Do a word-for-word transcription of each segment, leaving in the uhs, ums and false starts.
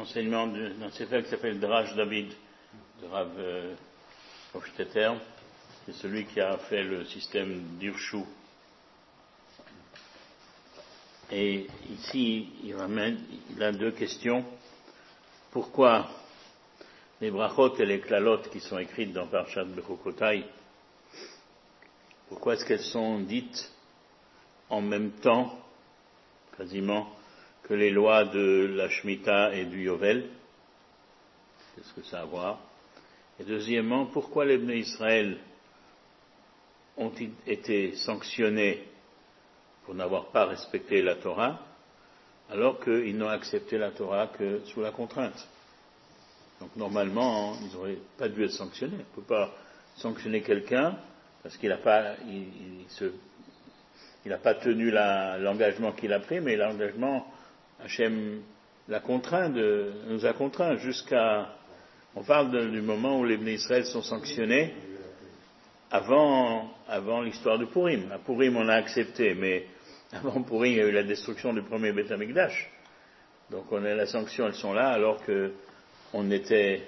enseignement d'un sefer qui s'appelle Drach David, de Rav euh, Hofstetter. C'est celui qui a fait le système d'Irshu. Et ici, il ramène, il a deux questions. Pourquoi les brachot et les klalot qui sont écrites dans Parshat Bechukotai, pourquoi est-ce qu'elles sont dites en même temps, quasiment, que les lois de la Shemitah et du Yovel? Qu'est-ce que ça a à voir? Et deuxièmement, pourquoi les Bnei Israël ont été sanctionnés pour n'avoir pas respecté la Torah, alors qu'ils n'ont accepté la Torah que sous la contrainte? Donc normalement, ils n'auraient pas dû être sanctionnés. On ne peut pas sanctionner quelqu'un parce qu'il n'a pas, il, il se, il n'a pas tenu la, l'engagement qu'il a pris, mais l'engagement, Hachem l'a contraint, de, nous a contraint jusqu'à. On parle de, du moment où les Bnei Israël sont sanctionnés avant, avant l'histoire de Purim. À Purim, on a accepté, mais avant Purim, il y a eu la destruction du premier Beth Amikdash. Donc on a la sanction, elles sont là, alors que on n'était,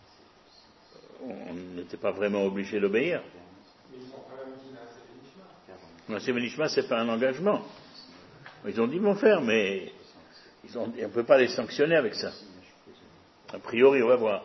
on n'était pas vraiment obligé d'obéir. Mais ils ont quand même dit la Na'aseh v'nishma, c'est pas un engagement. Ils ont dit mon frère, mais ils ont, on ne peut pas les sanctionner avec ça. A priori, on va voir.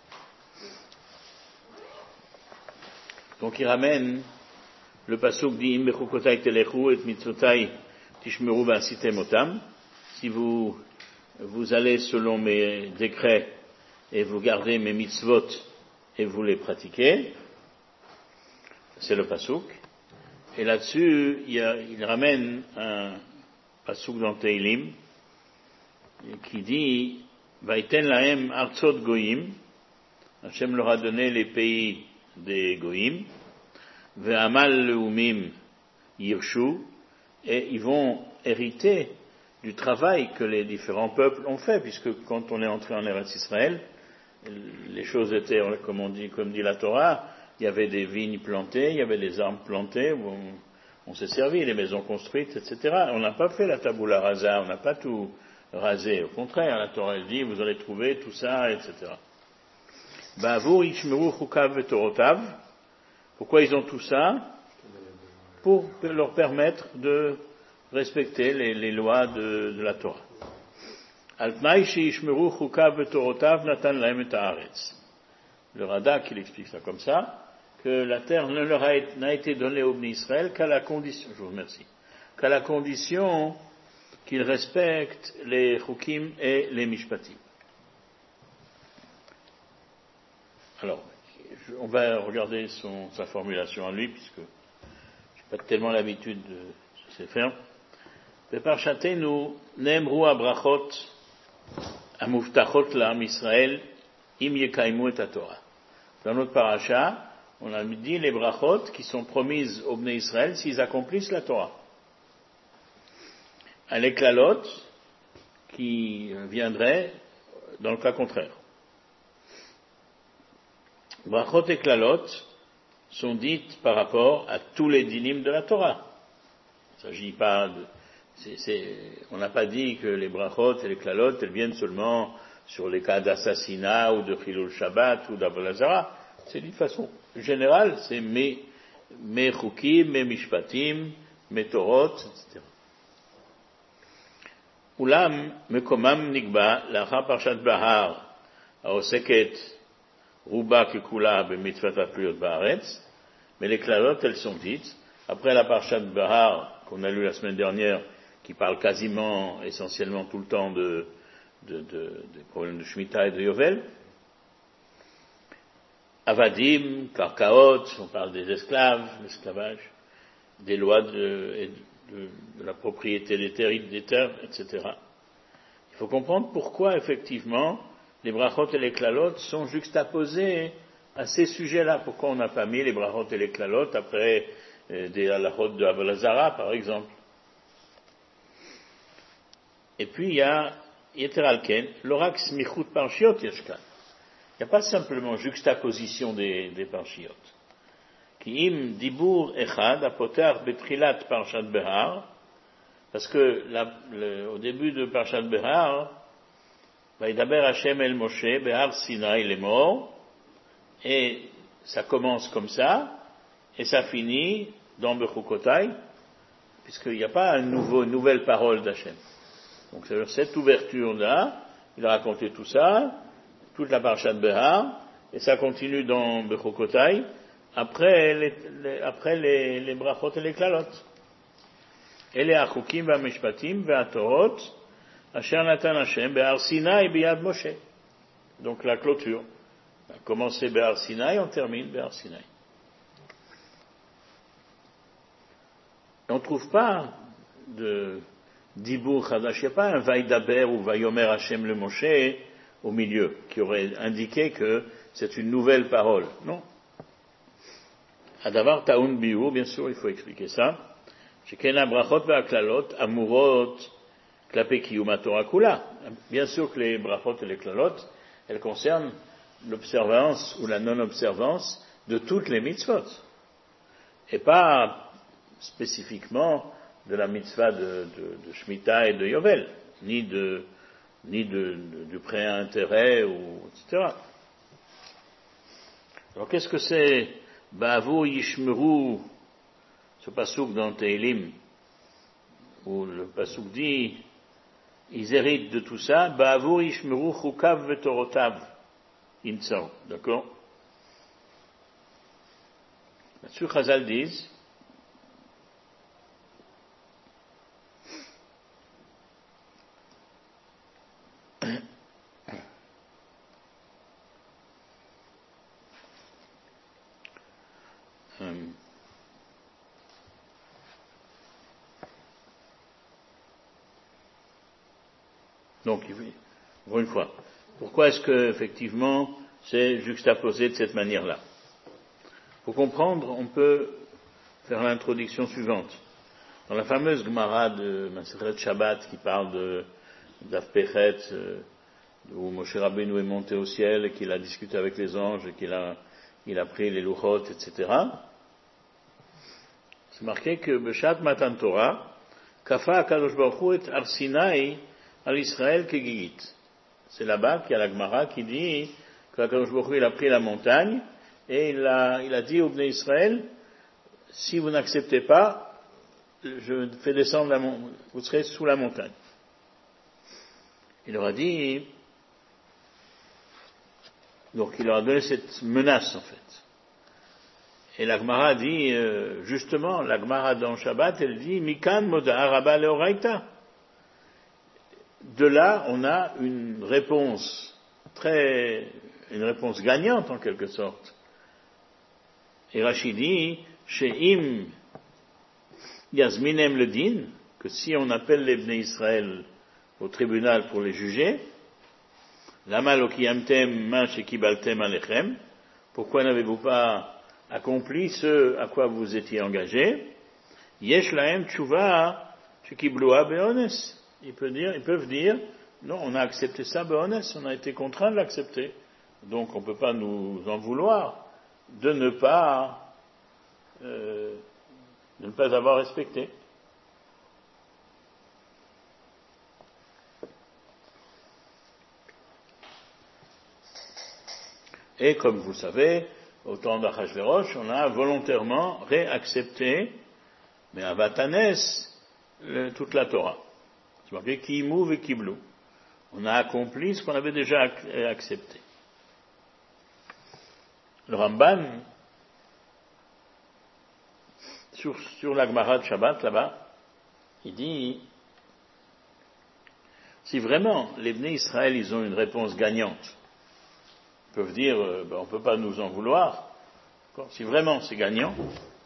Donc il ramène le pasuk dit Im bechukotai telechu et mitzvotai tishmeru v'asitem otam. Si vous vous allez selon mes décrets et vous gardez mes mitzvot et vous les pratiquez, c'est le pasuk. Et là-dessus, il, y a, il ramène un pasuk dans Teilim qui dit Vaiten lahem artzot goyim, Hachem leur a donné les pays des goyim, ve'amal leumim yirshu, et ils vont hériter du travail que les différents peuples ont fait, puisque quand on est entré en Eretz Israël, les choses étaient, comme on dit, comme dit la Torah, il y avait des vignes plantées, il y avait des arbres plantés, où on, on s'est servi, les maisons construites, et cetera. On n'a pas fait la tabula rasa, on n'a pas tout rasé. Au contraire, la Torah elle dit, vous allez trouver tout ça, et cetera. Ba'avur yishmeru chukav vetorotav. Pourquoi ils ont tout ça? Pour leur permettre de respecter les, les lois de, de la Torah. Altmaï sheyishmeru chukav vetorotav natan lahem et haaretz. Le Radak, il explique ça comme ça, que la terre ne leur a, n'a été donnée au Bnei Israël qu'à la condition, je vous remercie, qu'à la condition qu'ils respectent les chukim et les mishpatim. Alors, on va regarder son, sa formulation à lui, puisque je n'ai pas tellement l'habitude de se faire. Beparshatenu nemru abrachot amuftachot la'am Israël im yekaimu et Torah. Dans notre paracha, on a dit les brachot qui sont promises au Bnei Israël s'ils accomplissent la Torah. Un eklalot qui viendrait dans le cas contraire. Brachot et klalot sont dites par rapport à tous les dinim de la Torah. Il ne s'agit pas de, c'est, c'est, on n'a pas dit que les brachot et les klalot elles viennent seulement sur les cas d'assassinat ou de Chilul Shabbat ou d'Avodah Zara. C'est d'une façon générale, c'est mes, mes chukim, mes mishpatim, mes torot, et cetera. Ulam mekomam nikba lachar parshat bahar haoseket ruba kekula b'mitzvat ha'priyot ba'aretz, mais les klalot elles sont dites après la parshat bahar qu'on a lu la semaine dernière, qui parle quasiment, essentiellement tout le temps de De, de, des problèmes de Shemitah et de Yovel. Avadim, Karkaot, on parle des esclaves, l'esclavage, des lois de, de, de la propriété des terres, des terres, et cetera. Il faut comprendre pourquoi, effectivement, les brachot et les klalot sont juxtaposés à ces sujets-là. Pourquoi on n'a pas mis les brachot et les klalot après euh, des halachot de Avodah Zara, par exemple. Et puis, il y a Yeteralken, l'orak smichut parshiot yeshkan. Il n'y a pas simplement juxtaposition des, des parshiot. Ki im dibur echad apotar betrilat parshat behar, parce que la, le, au début de parshat behar, Vaïdaber Hashem el Moshe, Behar Sinai les morts, et ça commence comme ça, et ça finit dans Bechukotai, puisqu'il n'y a pas un nouveau, une nouvelle parole d'Hachem. Donc c'est cette ouverture-là, il a raconté tout ça, toute la parasha de Behar, et ça continue dans Bechukotai, après les, les, après les, les brachot et les klalot. Et les achukim v'amishpatim v'atorot, asher natan Hashem Behar Sinai biyad Moshe. Donc la clôture. On a commencé Behar Sinai, on termine Behar Sinai. On ne trouve pas de Dibur Chadash, il n'y a pas un Vaïdaber ou Vayomer Hashem le Moshe au milieu, qui aurait indiqué que c'est une nouvelle parole. Non. Adavar Taoun Biou, bien sûr, il faut expliquer ça. Shekena Brachot ve'aklalot, Amurot, Klape Kiyuma Torah Kula. Bien sûr que les Brachot et les Klalot, elles concernent l'observance ou la non-observance de toutes les mitzvot. Et pas spécifiquement de la mitzvah de, de, de Shemitah et de Yovel, ni de, ni de, de, du pré-intérêt, ou, et cetera. Alors qu'est-ce que c'est Ba'avu Yishmeru, ce passouk dans Teilim, où le passouk dit, ils héritent de tout ça, Ba'avu Yishmeru Chukav Vetorotav, Intsao, d'accord? Là-dessus, Chazal disent, donc, encore une fois, pourquoi est-ce que, effectivement, c'est juxtaposé de cette manière-là? Pour comprendre, on peut faire l'introduction suivante. Dans la fameuse Gemara de Masechet Shabbat qui parle de d'Afpechet, où Moshe Rabbeinu est monté au ciel et qu'il a discuté avec les anges et qu'il a, il a pris les louchot, et cetera. C'est marqué que Beshat Matan Torah, Kafa Akadosh Baruch Hu et Har Sinai al Israël Kegigit. C'est là-bas qu'il y a la Gemara qui dit que Akadosh Baruch Hu il a pris la montagne et il a, il a dit au Bnei Israël, si vous n'acceptez pas, je fais descendre la montagne, vous serez sous la montagne. Il leur a dit, donc il leur a donné cette menace en fait. Et la Gemara dit, euh, justement, la Gemara dans Shabbat, elle dit, Mikan moda araba leoraita. De là, on a une réponse très, une réponse gagnante en quelque sorte. Et Rachid dit, She'im Yazminem le din, que si on appelle les Bnei Israël au tribunal pour les juger, Lama lo kiyamtem ma shekibaltem alechem, pourquoi n'avez-vous pas accompli ce à quoi vous étiez engagés? Yesh lahem tshuva shekibloa be'ones. Ils peuvent dire, ils peuvent dire, non, on a accepté ça be'ones, on a été contraint de l'accepter. Donc on ne peut pas nous en vouloir de ne pas, euh, de ne pas avoir respecté. Et comme vous savez, au temps d'Achashverosh, on a volontairement réaccepté, mais à Vatanes, le, toute la Torah. C'est marqué Kimu et Kiblu. On a accompli ce qu'on avait déjà accepté. Le Ramban, sur, sur la Gemara de Shabbat, là-bas, il dit, si vraiment les Bnei Israël, ils ont une réponse gagnante, ils peuvent dire, euh, ben, on ne peut pas nous en vouloir. Si vraiment c'est gagnant,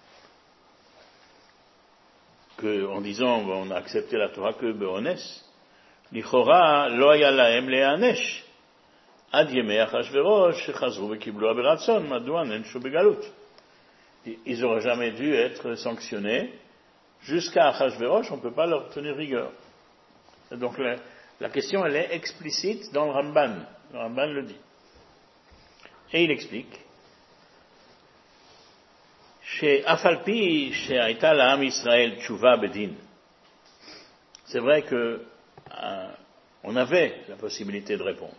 que, en disant, ben, on a accepté la Torah que be'ones, lichora lo haya lahem le'anesh, ad yemei Achashverosh, shechazru ve'kiblu beratson, madouan enshu begalut. Ils n'auraient jamais dû être sanctionnés. Jusqu'à Achashverosh, on ne peut pas leur tenir rigueur. Et donc la, la question, elle est explicite dans le Ramban. Le Ramban le dit. Et il explique, chez Afalpi, chez Aïta l'Am Israël Tchouva Bedin. C'est vrai que euh, on avait la possibilité de répondre.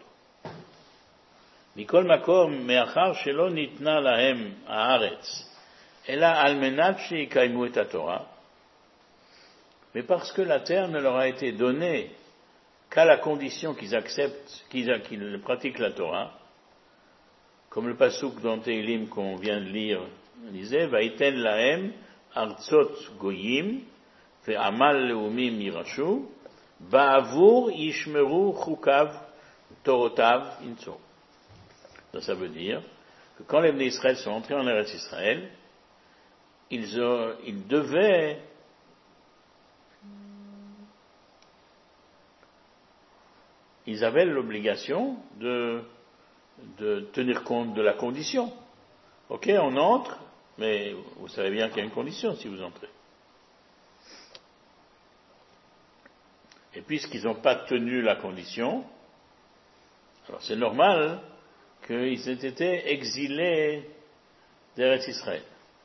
Mikol makom me'achar shelo nitna lahem haaretz, ela al menat sheikaymu et Torah, mais parce que la terre ne leur a été donnée qu'à la condition qu'ils acceptent, qu'ils, qu'ils pratiquent la Torah, comme le pasuk dans Teilim qu'on vient de lire disait, Vaiten lahem artzot goyim ve'amal leumim yirashu ba'avur yishmeru chukav torotav inso. Ça veut dire que quand les Bnei Israël sont entrés en Eretz Israël, ils, ont, ils devaient ils avaient l'obligation de, de tenir compte de la condition. Ok, on entre, mais vous savez bien qu'il y a une condition si vous entrez. Et puisqu'ils n'ont pas tenu la condition, alors c'est normal qu'ils aient été exilés d'Eretz Israël.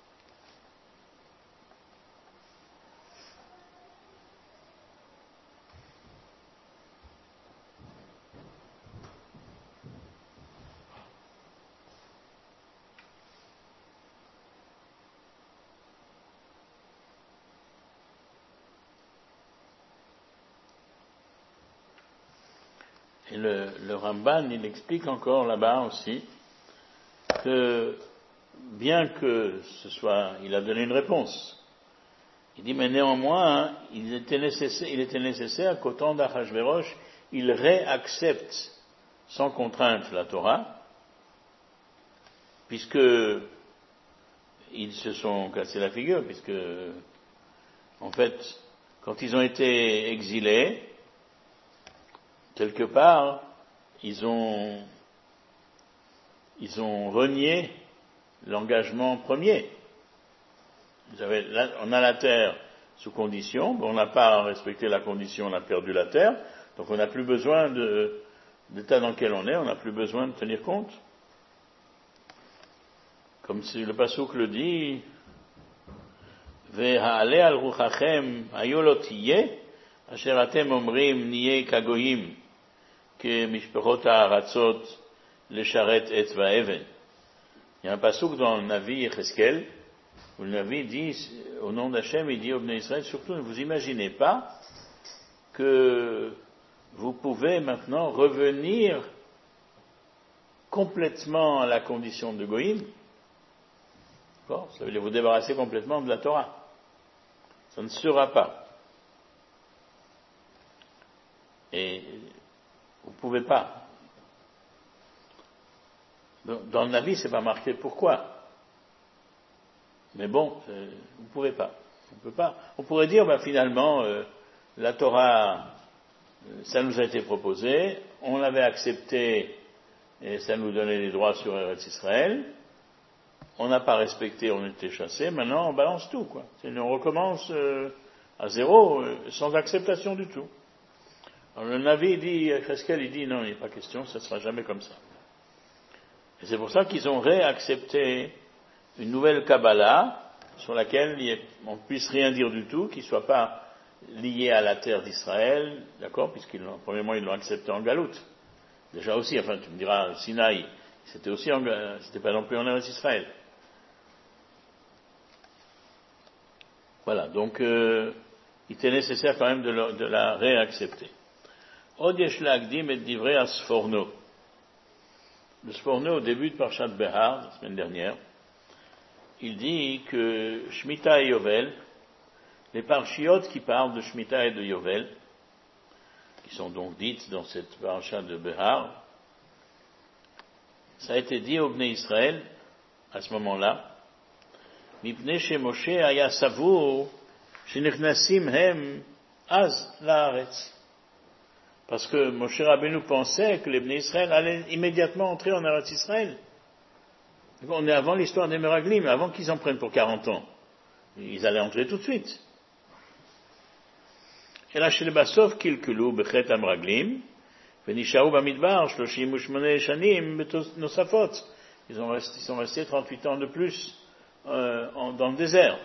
Et le, le Ramban, il explique encore là-bas aussi que bien que ce soit, il a donné une réponse. Il dit, mais néanmoins, hein, il, était nécessaire, il était nécessaire qu'au temps d'Achashverosh, il réaccepte sans contrainte la Torah, puisque ils se sont cassés la figure, puisque, en fait, quand ils ont été exilés, quelque part, ils ont, ils ont renié l'engagement premier. Vous avez, là, on a la terre sous condition, on n'a pas respecté la condition, on a perdu la terre, donc on n'a plus besoin de, d'état dans lequel on est, on n'a plus besoin de tenir compte. Comme si le pasuk le dit, Ve'ha'ale al ruchachem hayolot tiyeh, asher atem omrim niye kagoyim, que mishpechot ha'aratzot lesharet et va'even. Il y a un pasuk dans le Navi Yecheskel, où le Navi dit, au nom d'Hachem, il dit au Bnei Israël, surtout ne vous imaginez pas que vous pouvez maintenant revenir complètement à la condition de Goïm. Bon, ça veut dire vous débarrasser complètement de la Torah. Ça ne sera pas. Et vous ne pouvez pas. Dans le Navi, c'est pas marqué pourquoi. Mais bon, euh, vous ne pouvez pas. On peut pas. On pourrait dire, ben, finalement, euh, la Torah, euh, ça nous a été proposé, on l'avait accepté et ça nous donnait des droits sur Eretz Israël. On n'a pas respecté, on était chassé. Maintenant, on balance tout, quoi. Et on recommence euh, à zéro, euh, sans acceptation du tout. Alors, le Navi dit, Cheskel, il dit, non, il n'y a pas question, ça ne sera jamais comme ça. Et c'est pour ça qu'ils ont réaccepté une nouvelle Kabbalah, sur laquelle on ne puisse rien dire du tout, qui ne soit pas lié à la terre d'Israël, d'accord, puisqu'ils l'ont, premièrement, ils l'ont accepté en Galoute. Déjà aussi, enfin, tu me diras, Sinaï, c'était aussi en, c'était pas non plus en Eretz Israël. Voilà, donc, euh, il était nécessaire quand même de, le, de la réaccepter. Od yesh la'akdim et divrei Sforno. Le Sforno, au début de Parshat Behar, la semaine dernière, il dit que Shemitah et Yovel, les parchiotes qui parlent de Shemitah et de Yovel, qui sont donc dites dans cette parcha de Behar, ça a été dit au Bnei Israël, à ce moment-là, Mipnei she Moshe haya savur shenichnasim hem az la'aretz. Parce que Moshe Rabbeinu pensait que les Bnei Israël allaient immédiatement entrer en Eretz Israël. On est avant l'histoire des Meraglim, avant qu'ils en prennent pour quarante ans. Ils allaient entrer tout de suite. Et là, chez les Bassov, kilkulu bechet amraglim, venishaou bamidbar, shloshim ushmone shanim, nosafot. Ils ont resté, ils sont restés trente-huit ans de plus, euh, en, dans le désert.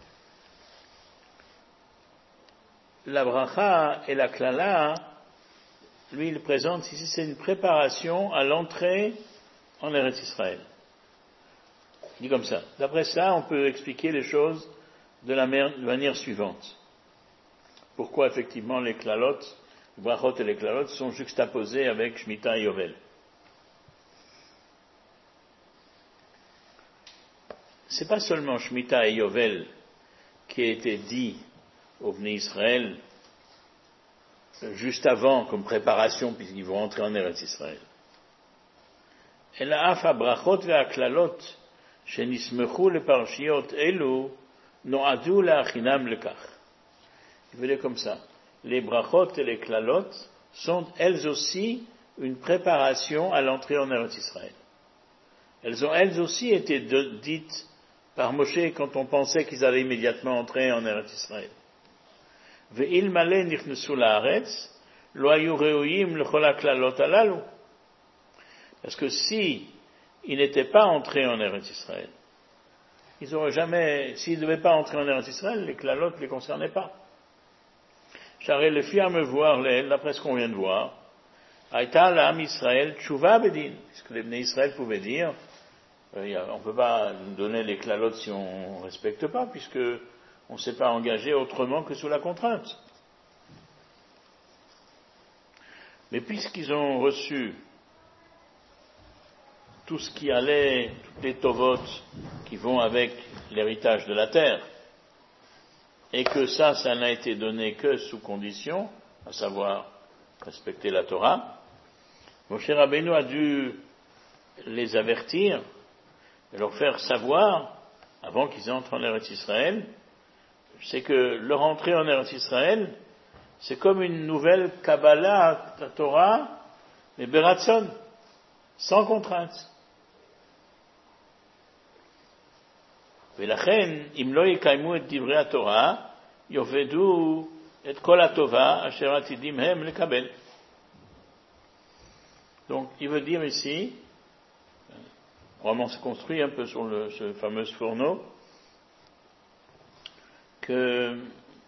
La bracha et la klala lui, il présente ici, c'est une préparation à l'entrée en Eretz Israël. Il dit comme ça. D'après ça, on peut expliquer les choses de la manière suivante. Pourquoi, effectivement, les klalot, les brachot et les klalot sont juxtaposés avec Shemitah et Yovel. C'est pas seulement Shemitah et Yovel qui a été dit au Bnei Israël juste avant comme préparation puisqu'ils vont entrer en Eretz Israël. אלא אף הברכות והכללות שנסמכו לפרשיות אלו נועדו להכינם לכך. Il veut dire comme ça. Les brachot et les klalot sont elles aussi une préparation à l'entrée en Eretz Israël. Elles ont elles aussi été de, dites par Moshe quand on pensait qu'ils allaient immédiatement entrer en Eretz Israël. ואלמלא נכנסו לארץ, לא היו ראויים לכל הכללות הללו. Parce que si ils n'étaient pas entrés en Eretz Israël, ils n'auraient jamais, s'ils ne devaient pas entrer en Eretz Israël, les klalot ne les concernaient pas. J'arrête le fier me voir, d'après ce qu'on vient de voir, Aïta l'âme Israël, tchouva bedin, puisque les Bnei Israël pouvaient dire, on ne peut pas donner les klalot si on ne respecte pas, puisque on ne s'est pas engagé autrement que sous la contrainte. Mais puisqu'ils ont reçu tout ce qui allait, toutes les tovot qui vont avec l'héritage de la terre, et que ça, ça n'a été donné que sous condition, à savoir respecter la Torah, Moshe Rabbeinu a dû les avertir et leur faire savoir, avant qu'ils entrent en Eretz Israël, c'est que leur entrée en Eretz Israël, c'est comme une nouvelle Kabbalah à la Torah, mais Beratson, sans contrainte. ולכן, אם לא יקיימו את דברי התורה, יאבדו את כל הטובה אשר עתידים הם לקבל. Donc, il veut dire ici, vraiment se construit un peu sur le, ce fameux fourneau, que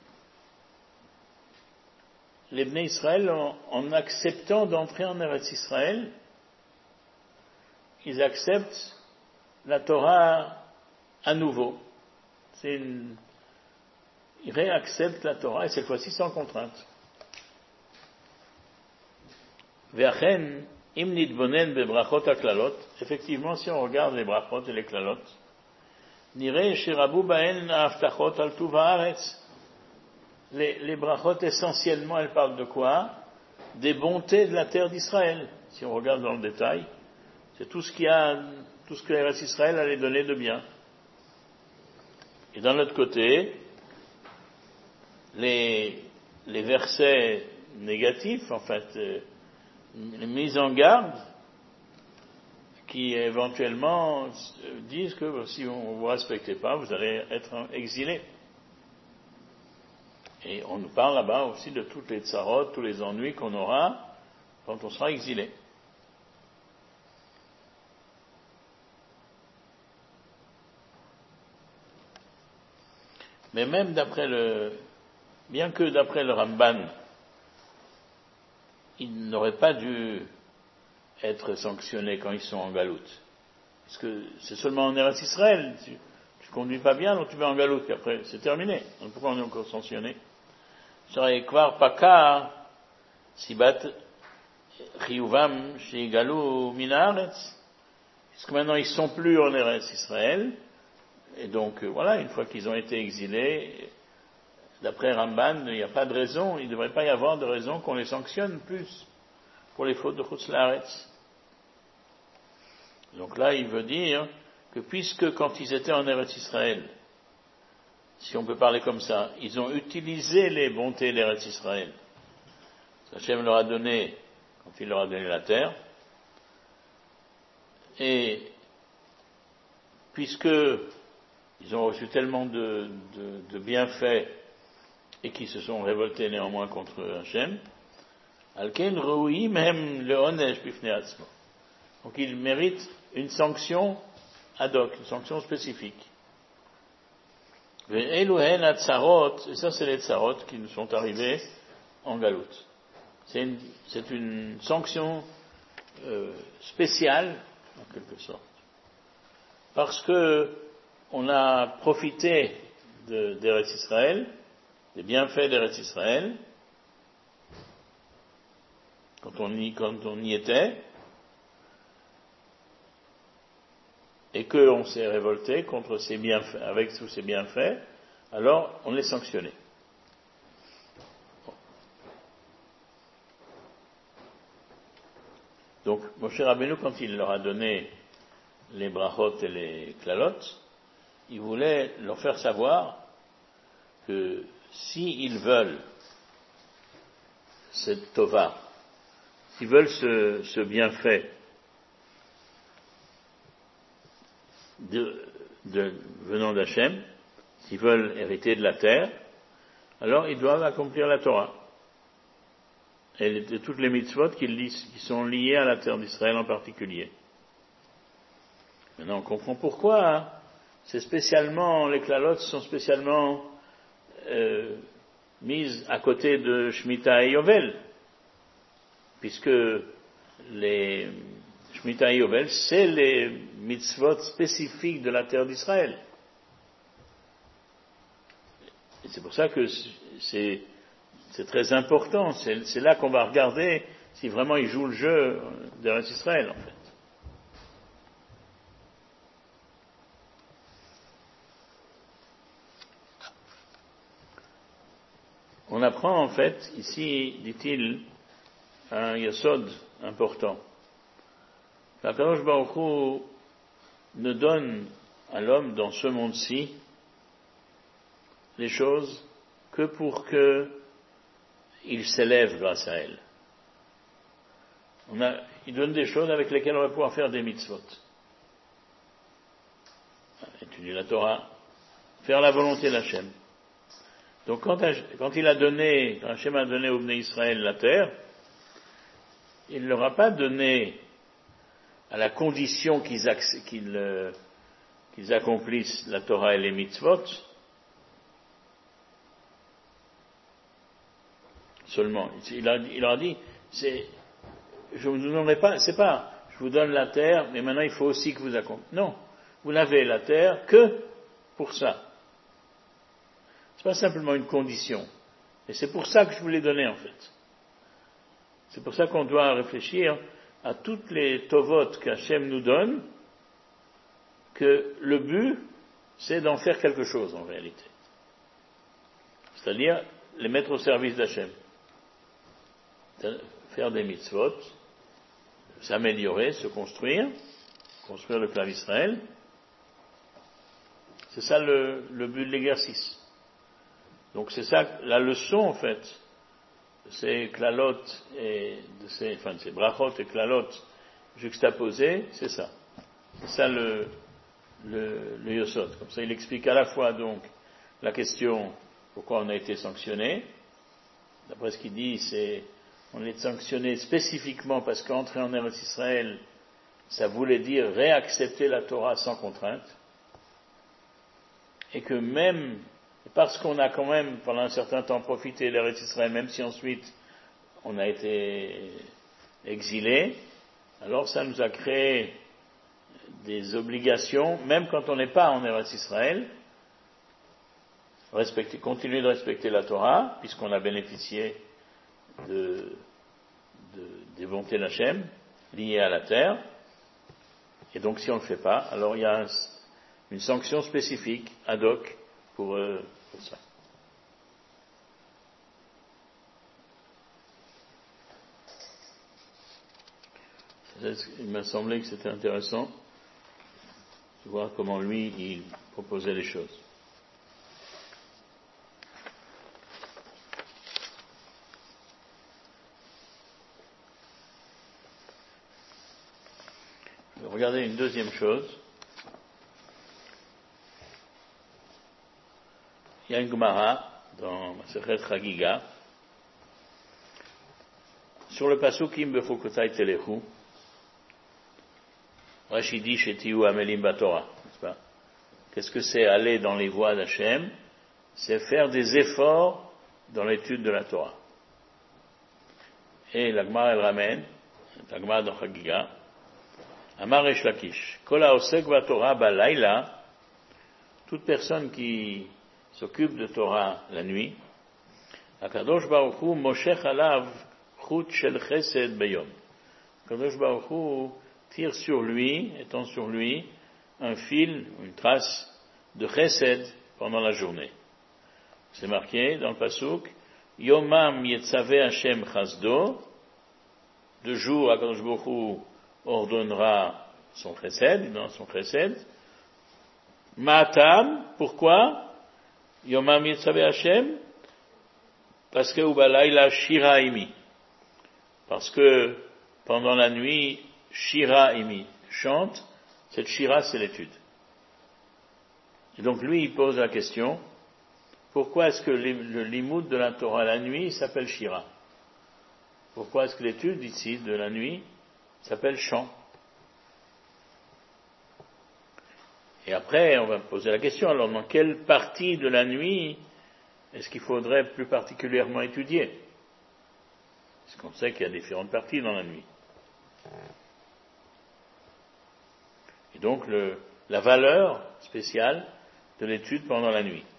les Bnei Israël, en, en acceptant d'entrer en Eretz Israël, ils acceptent la Torah à nouveau. C'est une... Ils réacceptent la Torah, et cette fois-ci sans contrainte. Ve'achen, im nitbonen bebrachot haklalot, effectivement, si on regarde les brachot et les klalot, nireh sherabu baen ha'aftachot al tuv haaretz. Les, les brachot, essentiellement, elles parlent de quoi? Des bontés de la terre d'Israël. Si on regarde dans le détail, c'est tout ce qu'il y a, tout ce que l'Eretz Israël allait donner de bien. Et d'un autre côté, les, les versets négatifs, en fait, euh, les mises en garde, qui éventuellement disent que si on ne vous respectez pas, vous allez être exilés. Et on nous parle là-bas aussi de toutes les tsarot, tous les ennuis qu'on aura quand on sera exilé. Mais même d'après le, bien que d'après le Ramban, ils n'auraient pas dû être sanctionnés quand ils sont en galoute. Parce que c'est seulement en Eretz Israël, tu ne conduis pas bien, donc tu vas en galoute, et après c'est terminé. Donc pourquoi on est encore sanctionné? Serait kvar paka sibat chiyuvam shigalu min haaretz. Parce que maintenant ils sont plus en Eretz Israël, et donc voilà, une fois qu'ils ont été exilés, d'après Ramban, il n'y a pas de raison, il ne devrait pas y avoir de raison qu'on les sanctionne plus pour les fautes de Chutz Laaretz. Donc là, il veut dire que puisque quand ils étaient en Eretz Israël, si on peut parler comme ça, ils ont utilisé les bontés de l'Eretz Israël. Hachem leur a donné, quand il leur a donné la terre, et puisque ils ont reçu tellement de, de, de bienfaits et qui se sont révoltés néanmoins contre Hachem, Alken Rouim hem le onesh bifnei atzmo. Donc ils méritent une sanction ad hoc, une sanction spécifique. Et ça c'est les tsarot qui nous sont arrivés en galoute. C'est une, c'est une sanction euh, spéciale, en quelque sorte, parce que on a profité de, d'Eretz Israël, des bienfaits d'Eretz Israël, quand on y, quand on y était, et qu'on s'est révolté contre ces bienfaits, avec tous ces bienfaits, alors on est sanctionné. Donc, Moshe Rabbeinu, quand il leur a donné les brachot et les klalot, il voulait leur faire savoir que s'ils veulent cette tova, s'ils veulent ce, ce bienfait de, de, venant d'Hachem, s'ils veulent hériter de la terre, alors ils doivent accomplir la Torah. Et de toutes les mitzvot qui, qui sont liées à la terre d'Israël en particulier. Maintenant, on comprend pourquoi. Hein. C'est spécialement, les klalot sont spécialement euh, mises à côté de Shemitah et Yovel. Puisque les Shemitah et Yovel, c'est les mitzvot spécifiques de la terre d'Israël. Et c'est pour ça que c'est, c'est très important. C'est, c'est là qu'on va regarder si vraiment ils jouent le jeu d'Eretz Israël, en fait. On apprend en fait, ici, dit-il, un yasod important. L'Akadosh Baruch Hu ne donne à l'homme dans ce monde-ci les choses que pour qu'il s'élève grâce à elles. On a, il donne des choses avec lesquelles on va pouvoir faire des mitzvot. Étudier la Torah, faire la volonté d'Hachem. Donc quand, quand il a donné, quand Hachem a donné au Bnei Israël la terre, il ne leur a pas donné à la condition qu'ils, qu'ils, euh, qu'ils accomplissent la Torah et les mitzvot seulement. Il, a, il leur a dit, c'est, je vous donnerai pas, c'est pas, je vous donne la terre, mais maintenant il faut aussi que vous accomplissiez. Non, vous n'avez la terre que pour ça. C'est pas simplement une condition. Et c'est pour ça que je vous l'ai donné, en fait. C'est pour ça qu'on doit réfléchir à toutes les tovot qu'Hachem nous donne, que le but, c'est d'en faire quelque chose, en réalité. C'est-à-dire, les mettre au service d'Hachem. Faire des mitzvot, s'améliorer, se construire, construire le clan Israël. C'est ça le, le but de l'exercice. Donc c'est ça, la leçon en fait, de ces klalot et de ces, enfin de ces brachot et klalot juxtaposés, c'est ça. C'est ça le, le, le yosod. Comme ça il explique à la fois donc la question pourquoi on a été sanctionné. D'après ce qu'il dit, c'est, on est sanctionné spécifiquement parce qu'entrer en Eretz Israël, ça voulait dire réaccepter la Torah sans contrainte. Et que même, parce qu'on a quand même pendant un certain temps profité d'Eretz Israël, même si ensuite on a été exilé, alors ça nous a créé des obligations, même quand on n'est pas en Eretz Israël, respecter, continuer de respecter la Torah, puisqu'on a bénéficié de, de, des bontés d'Hachem liées à la terre, et donc si on ne le fait pas, alors il y a un, une sanction spécifique, ad hoc, pour, euh, pour ça. Il m'a semblé que c'était intéressant de voir comment lui, il proposait les choses. Regardez une deuxième chose. Il y a une Gemara dans Masechet Chagiga sur le pasuk Im bechukotai telechu. Rashi dit shetiu amelim batorah, n'est-ce pas? Qu'est-ce que c'est aller dans les voies d'Hachem? C'est faire des efforts dans l'étude de la Torah. Et la Gemara elle ramène, la Gemara dans Chagiga, Amar Resh Lakish, Kol haosek baTorah balayla, toute personne qui s'occupe de Torah la nuit, Akadosh Baruch Hu moshech alav chut shel chesed beyom. Akadosh Baruch Hu tire sur lui, étend sur lui, un fil, une trace de chesed pendant la journée. C'est marqué dans le pasuk, Yomam yetzaveh Hashem chasdo, de jour Akadosh Baruch Hu ordonnera son chesed, il donnera son chesed. Ma'atam, pourquoi? Yomam yetzaveh Hashem, parce que ubalayla shira imi, parce que pendant la nuit shira imi chante. Cette shira, c'est l'étude. Et donc lui, il pose la question, pourquoi est-ce que le limoud de la Torah la nuit s'appelle shira? Pourquoi est-ce que l'étude ici de la nuit s'appelle chant? Et après, on va poser la question, alors dans quelle partie de la nuit est-ce qu'il faudrait plus particulièrement étudier? Parce qu'on sait qu'il y a différentes parties dans la nuit. Et donc le, la valeur spéciale de l'étude pendant la nuit.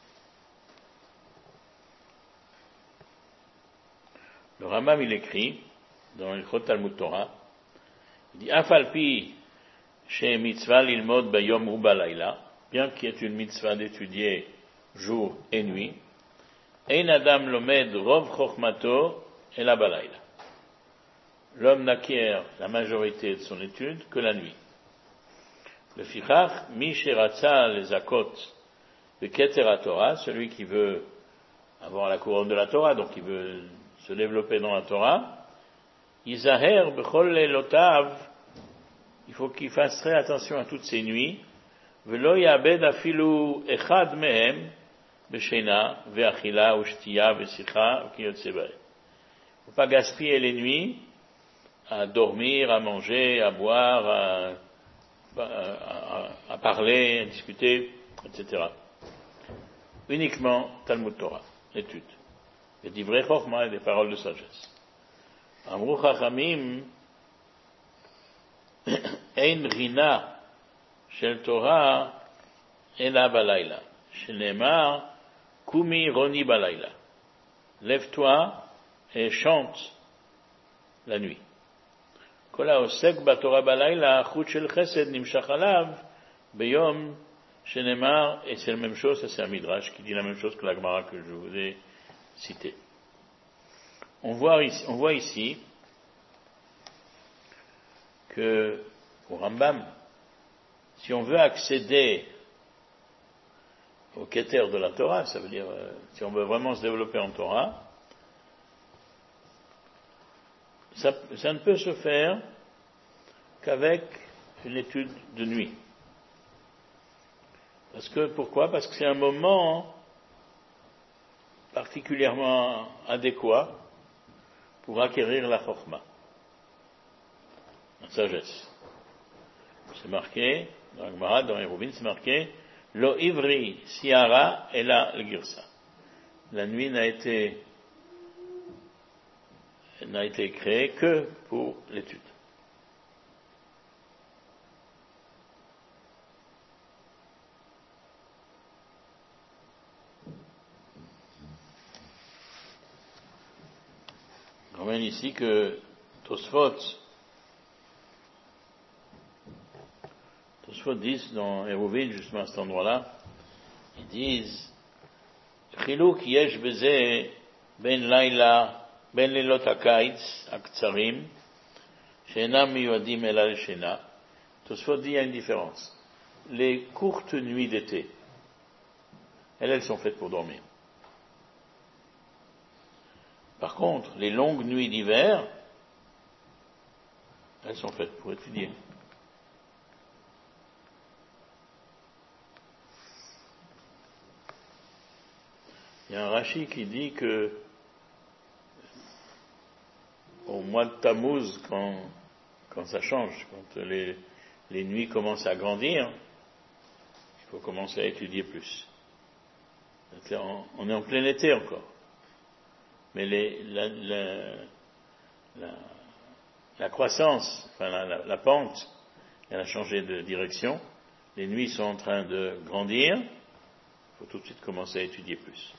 Le Rambam il écrit dans le Chot Talmud Torah, il dit Afalpi chez mitzvah lilmod bayom u balayla, bien qu'il y ait une mitzvah d'étudier jour et nuit, ein adam lomed rov chochmato ela balayla. L'homme n'acquiert la majorité de son étude que la nuit. Le fichach, mi sheratza les akot, le keter Torah, celui qui veut avoir la couronne de la Torah, donc qui veut se développer dans la Torah, Yizaher bechol lelotav, il faut qu'il fasse très attention à toutes ces nuits, velo yabed afilu echad mehem, beshena, veachila, ushtiya, vesicha, ukiyotse bae. Il ne faut pas gaspiller les nuits à dormir, à manger, à boire, à À, à, à parler, à discuter, et cetera. Uniquement Talmud Torah, l'étude. Les divrei chokhma et des paroles de sagesse. Amru chachamim, ein rina shel Torah ela balayla, shenemar kumi roni balayla. Lève-toi et chante la nuit. Kol haosek baTorah balayla chut shel chesed nimshach alav beyom shenemar, et c'est la même chose, ça c'est un midrash qui dit la même chose que la Gemara que je vous ai citée. On voit ici, on voit ici que pour Rambam, si on veut accéder au keter de la Torah, ça veut dire euh, si on veut vraiment se développer en Torah, Ça, ça ne peut se faire qu'avec une étude de nuit. Parce que, pourquoi? Parce que c'est un moment particulièrement adéquat pour acquérir la chokhma, la sagesse. C'est marqué, dans la Gemara, dans Eruvin, c'est marqué, Lo ivri siara ela l'girsa. La nuit n'a été n'a été créé que pour l'étude. On ramène ici que Tosfot Tosfot disent dans Eruvin, justement à cet endroit-là, ils disent Chiluk yesh beze ben laila ben lilot hakaitz aktsarim she'enam miyuadim ela leshena. Tosfot dit il y a une différence. Les courtes nuits d'été, elles, elles sont faites pour dormir. Par contre, les longues nuits d'hiver, elles sont faites pour étudier. Il y a un Rashi qui dit que au mois de Tammuz, quand, quand ça change, quand les, les nuits commencent à grandir, il faut commencer à étudier plus. On est en plein été encore. Mais les, la, la, la, la croissance, enfin la, la, la pente, elle a changé de direction. Les nuits sont en train de grandir. Il faut tout de suite commencer à étudier plus.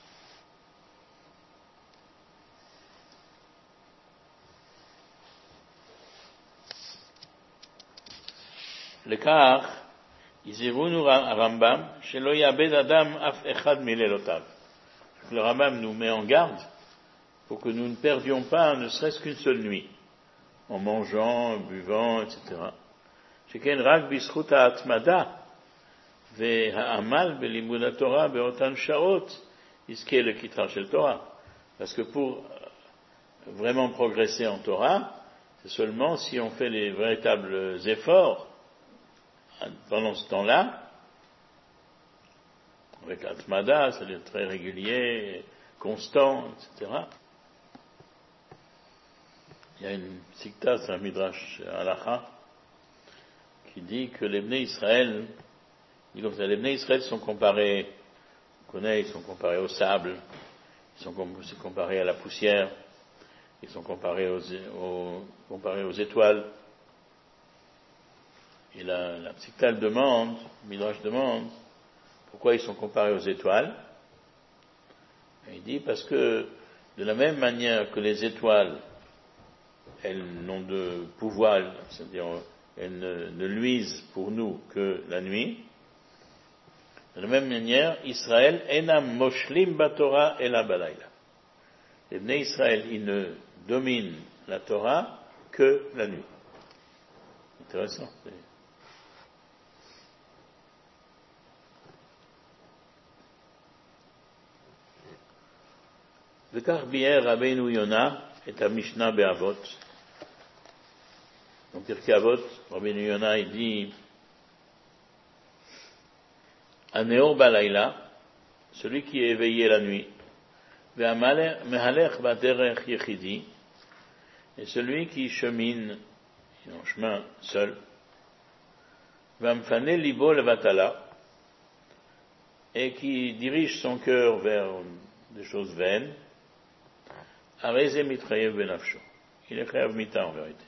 Lekar, Izirunu Rambam, Shelo Yabed Adam Af Echad Milelotav. Le Rambam nous met en garde pour que nous ne perdions pas ne serait-ce qu'une seule nuit, en mangeant, en buvant, et cetera. Sheken Rak Bischut Atmada, Ve Ha'amal Belimud Torah Beotan Shaot, Iske le Kitra Shel Torah. Parce que pour vraiment progresser en Torah, c'est seulement si on fait les véritables efforts pendant ce temps-là, avec Atmada, c'est-à-dire très régulier, constant, et cetera. Il y a une sikta, c'est un midrash halacha, qui dit que les Bnei Israël, dit comme ça, les Bnei Israël sont comparés, on connaît, ils sont comparés au sable, ils sont comparés à la poussière, ils sont comparés aux, aux, comparés aux étoiles. Et la, la sikta demande, le midrash demande, pourquoi ils sont comparés aux étoiles? Et il dit parce que de la même manière que les étoiles, elles n'ont de pouvoir, c'est-à-dire elles ne, ne luisent pour nous que la nuit, de la même manière, Israël enam moshlim batorah ela balayla. Les Bnei Israël, ils ne dominent la Torah que la nuit. Intéressant. C'est... וכך ביאר רבינו יונה את המשנה באבות. Donc פרקי אבות, רבינו יונה il dit הנאור בלילה, celui qui est éveillé la nuit, והמהלך בדרך יחידי, et celui qui chemine en chemin seul, והמפנה ליבו לבטלה, et qui dirige son cœur vers des choses vaines, Arezé mitrayev benafsho. Il est chayav mita en vérité.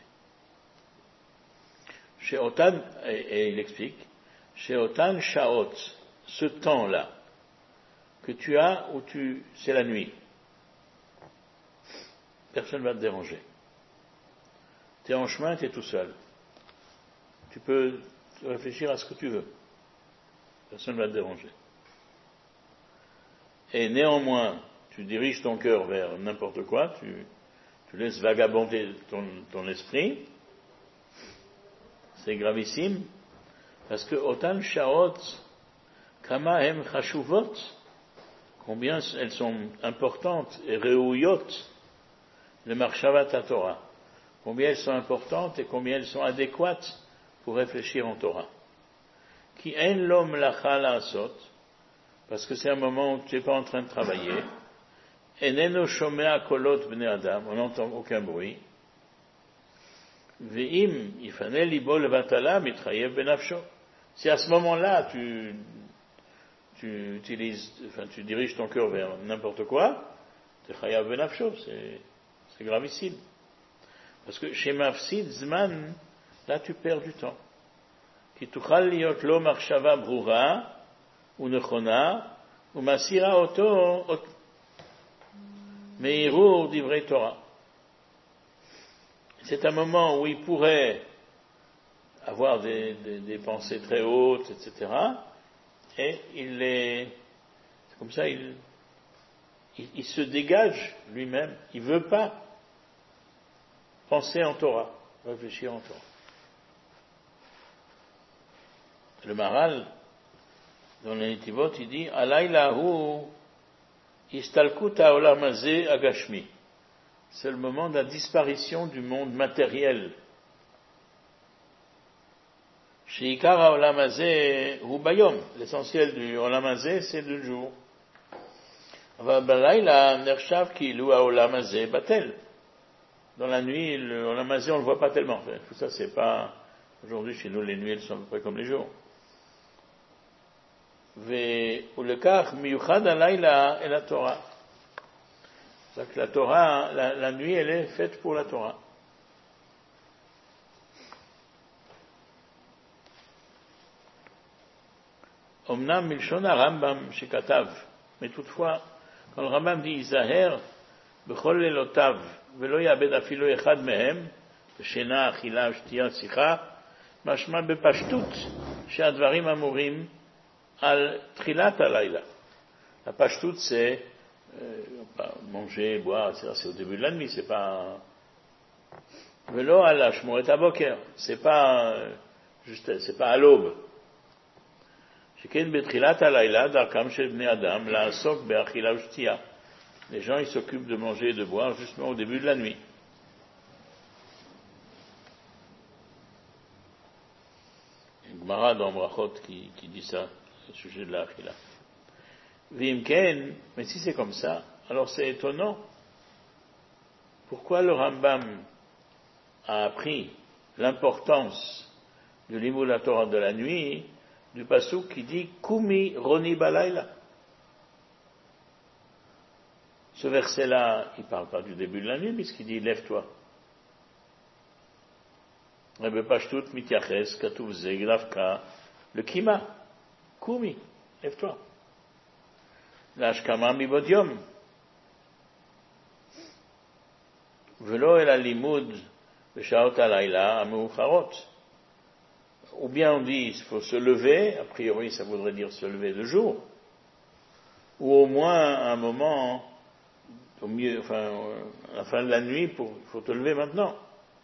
Chez Otan, et, et il explique, chez Otan shaot, ce temps-là, que tu as où tu, c'est la nuit. Personne ne va te déranger. Tu es en chemin, tu es tout seul. Tu peux réfléchir à ce que tu veux. Personne ne va te déranger. Et néanmoins, tu diriges ton cœur vers n'importe quoi, tu, tu laisses vagabonder ton, ton esprit, c'est gravissime, parce que Otan Shaot, Kama Hem Chashuvot, combien elles sont importantes, et Reouyot, le Marshavat Torah, combien elles sont importantes et combien elles sont adéquates pour réfléchir en Torah. Ki En Lom Lacha La'asot, parce que c'est un moment où tu n'es pas en train de travailler, Eneno shomea kolot bnei adam, on n'entend aucun bruit. Ve'im yifane libo levatala mitrayev benafsho. Si à ce moment-là tu, tu utilises, enfin tu diriges ton cœur vers n'importe quoi, t'es chayav benafsho, c'est, c'est gravissime. Parce que chez mafsid zman, là tu perds du temps. Ki tuchal liot lo marshava brura, ou nechona, ou masira oto, Meirur d'ivrei Torah. C'est un moment où il pourrait avoir des, des, des pensées très hautes, et cetera. Et il est, c'est comme ça, il, il, il se dégage lui-même. Il veut pas penser en Torah, réfléchir en Torah. Le Maharal, dans les Netivot, il dit, Alaylahu Istalkuta olam hazeh agashmi. C'est le moment de la disparition du monde matériel. Sheikara olam hazeh hu bayom. L'essentiel du olam hazeh, c'est le jour. Aval balayla nershav kilu haolam hazeh batel. Dans la nuit, le olam hazeh, on le voit pas tellement. Tout ça, c'est pas, aujourd'hui, chez nous, les nuits, elles sont à peu près comme les jours. ולכך מיוחד הלילה אל התורה. C'est que la Torah, la, la nuit, elle est faite pour la Torah. Omnam milshon Rambam shekatav. Mais toutefois, quand le Rambam dit Izaher, bechol lelotav, velo yabed afilo echad mehem, b'shena, achila, shtiya, sicha, mashma bepashtut, she'advarim amurim al trilat halayla. La pashtut, c'est euh, manger, boire, et cetera. C'est au début de la nuit, c'est pas velo al hashmoret haboker, c'est pas euh, juste, c'est pas à l'aube. Les gens, ils s'occupent de manger et de boire justement au début de la nuit. Il y a une Gemara dans Brachot qui, qui dit ça, au sujet de la achila. Vimken, mais si c'est comme ça, alors c'est étonnant. Pourquoi le Rambam a appris l'importance de l'imoud la Torah de la nuit du pasuk qui dit Kumi Roni Balayla. Ce verset-là, il ne parle pas du début de la nuit, puisqu'il dit lève-toi. Rebbe Pashtut Mityaches, Katuv Zeglavka, le Kima, Kumi, lève-toi. L'Ashkama Mibodium. Velo el alimud, Beshaot Alayla, Ameucharot. Ou bien on dit il faut se lever, a priori ça voudrait dire se lever le jour, ou au moins à un moment, au mieux, enfin, à la fin de la nuit, pour, il faut te lever maintenant.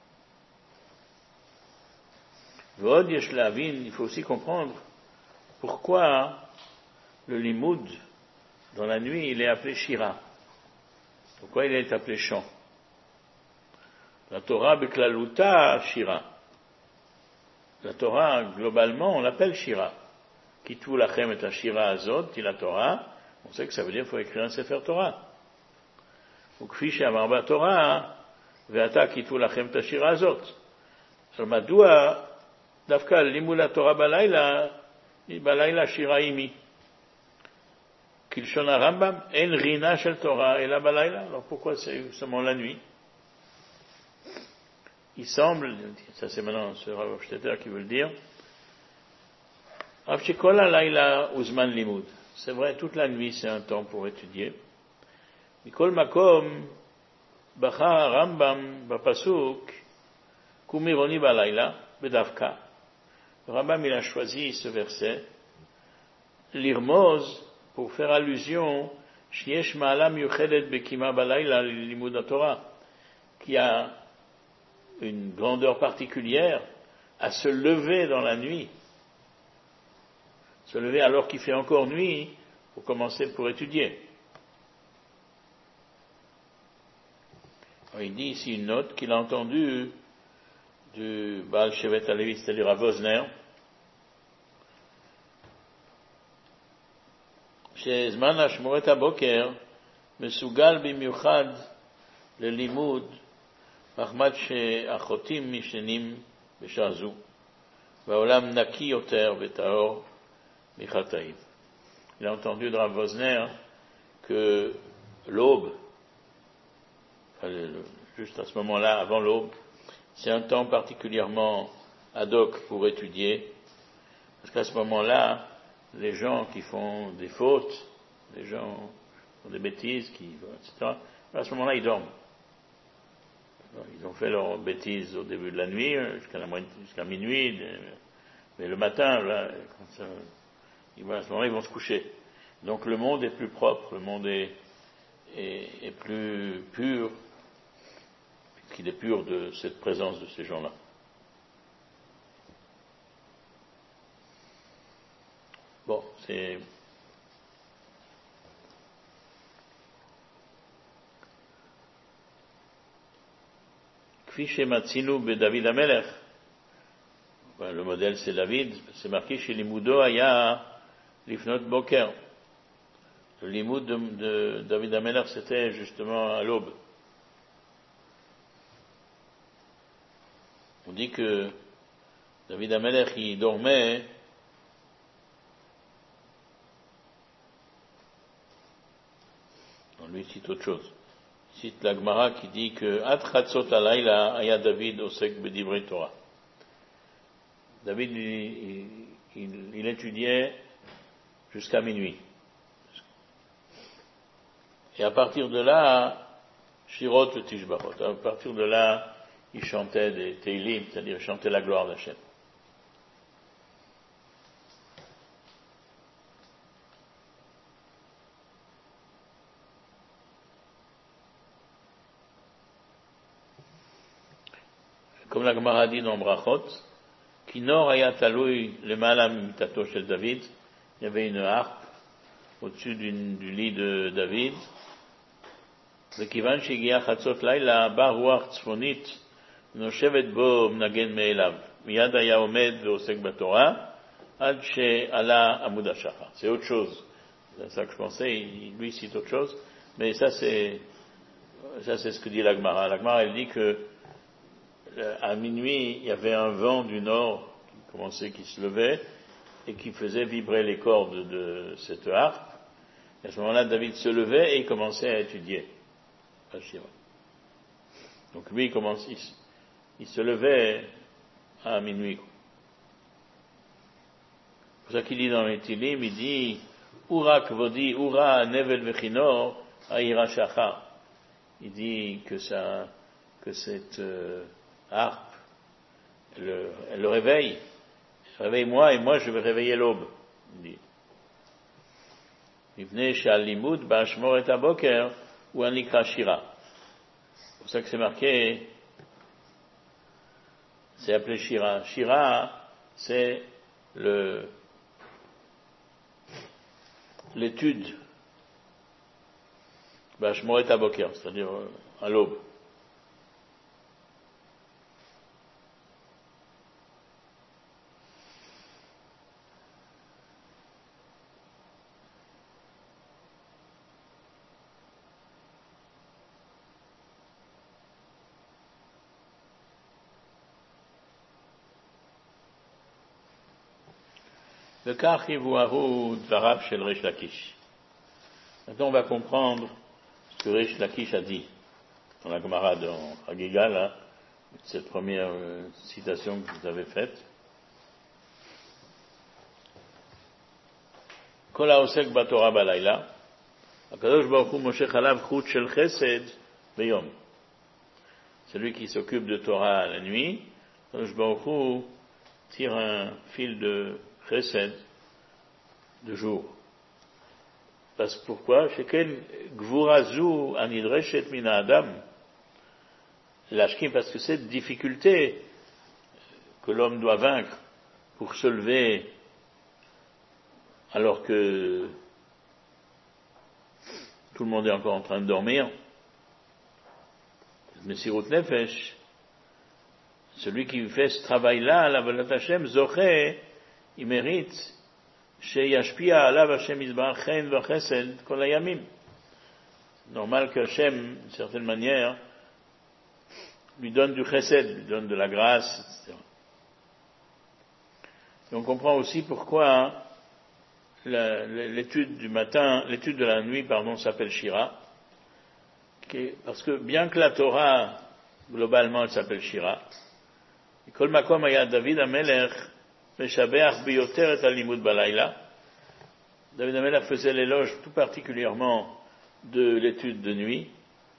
Vod Yeshlavin, il faut aussi comprendre pourquoi le limoud dans la nuit il est appelé Shira. Pourquoi il est appelé chant. La Torah Beklaluta Shira. La Torah, globalement, on l'appelle Shira. Kitu lachem et Shira azot, dit la Torah. On sait que ça veut dire qu'il faut écrire un Sefer Torah. Ou kfi she'amar ba'Torah, ve'ata kitu lachem et Shira azot. Alors, madoua, dafka limud la Torah balayla, balayla Shira imi. Kilshon Rambam, en rina shel Torah, et la balayla. Alors pourquoi c'est seulement la nuit? Il semble, ça c'est maintenant ce Rav Hofstetter qui veut le dire, c'est vrai, toute la nuit c'est un temps pour étudier. Mikol makom, bachar Rambam, bapasuk, kumironi balayla, bedavka. Le Rambam il a choisi ce verset, l'irmoz, pour faire allusion, shiesh ma'alam yuchedet bekima balayla, limud Torah, qui a une grandeur particulière à se lever dans la nuit. Se lever alors qu'il fait encore nuit pour commencer pour étudier. Alors il dit ici une note qu'il a entendue du Baal Shevet Halevi, c'est-à-dire à Vosner, chez Zman Hashmoret HaBoker, Mesugal Bimiuchad le Limud, מחמד שהחוטאים משנים בשעה זו, והעולם נקי יותר וטהור מחטאים. Il a entendu de Rav Vosner que l'aube, juste à ce moment-là, avant l'aube, c'est un temps particulièrement ad hoc pour étudier, parce qu'à ce moment-là, les gens qui font des fautes, les gens qui font des bêtises, qui, et cetera, à ce moment-là, ils dorment. Ils ont fait leurs bêtises au début de la nuit, jusqu'à, la moitié, jusqu'à minuit, mais le matin, là, quand ça, à ce moment-là, ils vont se coucher. Donc le monde est plus propre, le monde est, est, est plus pur, qu'il est pur de cette présence de ces gens-là. Bon, c'est... David Amelech. Le modèle c'est David, c'est marqué chez Limudo Aya Lifnot Boker. Le limoud de, de David Amelech c'était justement à l'aube. On dit que David Amelech il dormait on lui cite autre chose. Cite la Gemara qui dit que Ad Chatzot Alayla Aya David Osek Bedivrei Torah. David il, il, il étudiait jusqu'à minuit. Et à partir de là, Shirot le Tishbachot, à partir de là, il chantait des Teilim, c'est-à-dire il chantait la gloire d'Hachem. Comme la Gemara dit dans Brachot, Kinor Hayat Taloui le Malam Mitato Shel David, il y avait une harpe au-dessus du lit de David. וכיוון שהגיע חצות לילה, בא רוח צפונית, נושבת בו מנגן מאליו. מיד היה עומד ועוסק בתורה, עד שעלה עמוד השחר. C'est autre chose. C'est ça que je pensais, lui cite autre chose. Mais ça c'est, ça c'est ce que dit la Gemara. La Gemara elle dit que, à minuit, il y avait un vent du nord qui commençait, qui se levait, et qui faisait vibrer les cordes de cette harpe. Et à ce moment-là, David se levait et il commençait à étudier. Donc lui, il, commence, il, il se levait à minuit. C'est pour ça qu'il dit dans les Tilim, il dit Ura kvodi, Ura nevel vechinor, aira shachar. Il dit que ça, que cette euh, harpe, elle, elle le réveille. Réveille-moi et moi je vais réveiller l'aube. Il dit. Il venait chez Al-Limud, Bashmor et Aboker, ou un Likra Shira. C'est pour ça que c'est marqué, c'est appelé Shira. Shira, c'est le, l'étude, Bashmoret Aboker, c'est-à-dire à l'aube. Le Kach Yivuahu Dvarav Shel Reish Lakish. Maintenant, on va comprendre ce que Reish Lakish a dit dans la Gemara dans Hagiga, là, cette première euh, citation que vous avez faite. Kol haosek batorah balayla, Akadosh Baruch Hu moshech alav chut shel chesed beyom. Celui qui s'occupe de Torah la nuit, Akadosh Baruch Hu tire un fil de chesed de jour. Parce que pourquoi? Sheken gvurazu anidreshet min adam l'ashkim, parce que cette difficulté que l'homme doit vaincre pour se lever alors que tout le monde est encore en train de dormir, Mesirut Nefesh, celui qui fait ce travail-là, la Volat Hashem, Zoché, il mérite Sheyashpia alav Hashem Yisbarach chen v'chesed kol hayamim. Normal que Hashem, d'une certaine manière, lui donne du chesed, lui donne de la grâce, et cetera. Et on comprend aussi pourquoi la, l'étude du matin, l'étude de la nuit, pardon, s'appelle Shira, parce que bien que la Torah, globalement, elle s'appelle Shira, et kol makom haya David HaMelech Meshabeach biyoter et al-limud balayla. David HaMelech faisait l'éloge tout particulièrement de l'étude de nuit,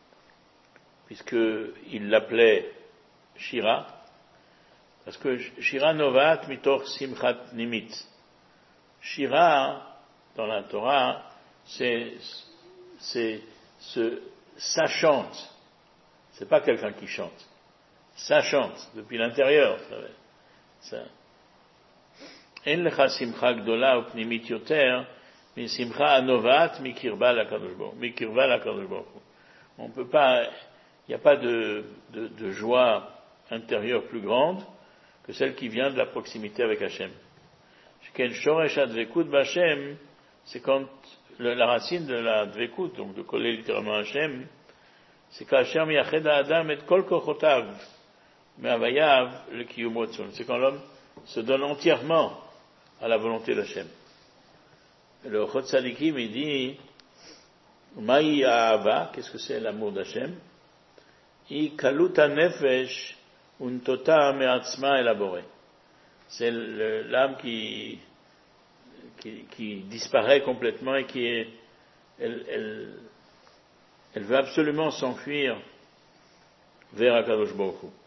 puisqu'il l'appelait Shira, parce que Shira novat mitor simchat nimit. Shira, dans la Torah, c'est, c'est, ce, ça chante. C'est pas quelqu'un qui chante. Ça chante, depuis l'intérieur, vous savez. Ça. En lecha simcha gdola upnimit yoter, mi simcha anovat mikirba l'akadosh baruch hu, mikirba l'akadosh baruch hu. On peut pas, il n'y a pas de, de, de joie intérieure plus grande que celle qui vient de la proximité avec Hachem. Sheken shoresh advekut b'Hachem, c'est quand le, la racine de la dvekut, donc de coller littéralement Hachem, c'est qu'Hachem miyached ha'adam et kol kochotav me'avayav le kiyum rotzon. C'est quand l'homme se donne entièrement à la volonté d'Hachem. Le Chot Tzadikim, il dit, Maï Ahava, qu'est-ce que c'est l'amour d'Hachem? I kaluta nefesh un tota me'atzma élaboré. C'est le, l'âme qui, qui, qui disparaît complètement et qui est, elle, elle, elle veut absolument s'enfuir vers Akadosh Baruch Hu.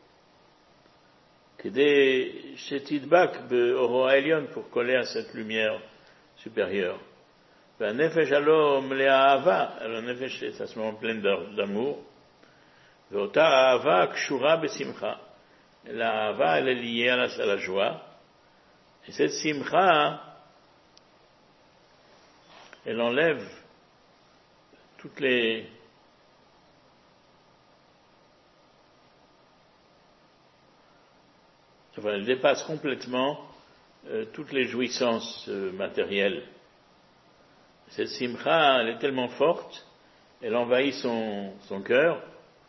Kedei shetidbak be'oro ha'elyon, pour coller à cette lumière supérieure. Ve'hanefesh alo mlea ahava, la nefesh est à ce moment pleine d'amour. Ve'ota ahava kshura besimcha. La ahava, elle est liée à la, à la joie. Et cette simcha, elle enlève toutes les enfin, elle dépasse complètement euh, toutes les jouissances euh, matérielles. Cette simcha, elle est tellement forte, elle envahit son, son cœur,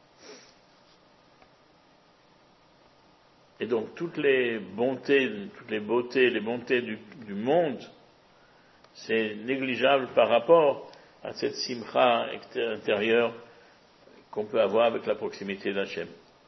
et donc toutes les bontés, toutes les beautés, les bontés du, du monde, c'est négligeable par rapport à cette simcha intérieure qu'on peut avoir avec la proximité d'Hachem.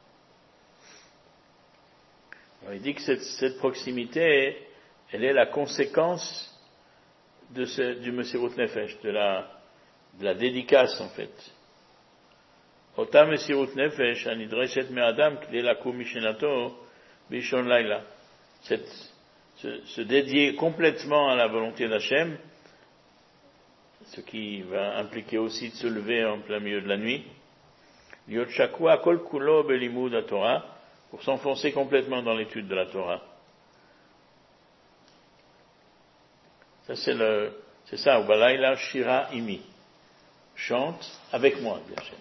Alors, il dit que cette, cette proximité, elle est la conséquence de ce, du Mesirut Nefesh, de la, de la dédicace en fait. Ota Mesirut Nefesh, anidreshet me'adam k'dei lakum mishenato b'ishon laila. Cette, se, se dédier complètement à la volonté d'Hachem, ce qui va impliquer aussi de se lever en plein milieu de la nuit. Liot shakua kol kulo belimud haTorah, pour s'enfoncer complètement dans l'étude de la Torah. Ça c'est le, c'est ça, Ubalaila Shira Imi. Chante avec moi, dit Hachem.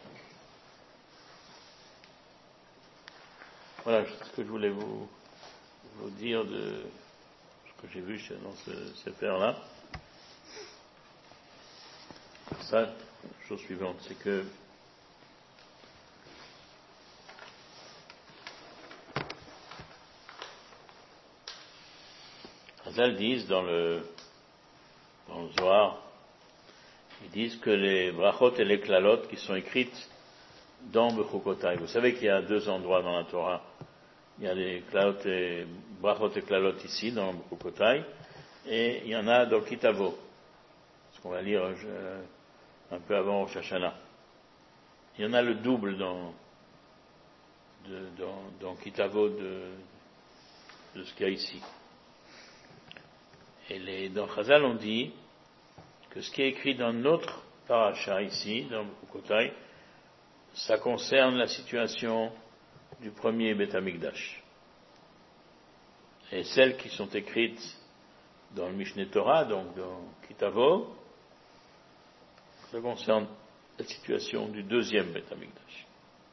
Voilà ce que je voulais vous, vous dire de ce que j'ai vu dans ce sefer-là. Ça, la chose suivante, c'est que Chazal disent dans le, dans le Zohar, ils disent que les brachot et les klalot qui sont écrites dans Bechukotai. Vous savez qu'il y a deux endroits dans la Torah. Il y a les klalot et, brachot et klalot ici, dans Bechukotai, et il y en a dans Kitavo, ce qu'on va lire euh, un peu avant Rosh Hashanah. Il y en a le double dans, de, dans, dans Kitavo de, de ce qu'il y a ici. Et les, dans Chazal, on dit que ce qui est écrit dans notre paracha ici, dans Bechukotai, ça concerne la situation du premier Beth Amikdash. Et celles qui sont écrites dans le Mishneh Torah, donc dans Kitavo, ça concerne la situation du deuxième Beth Amikdash.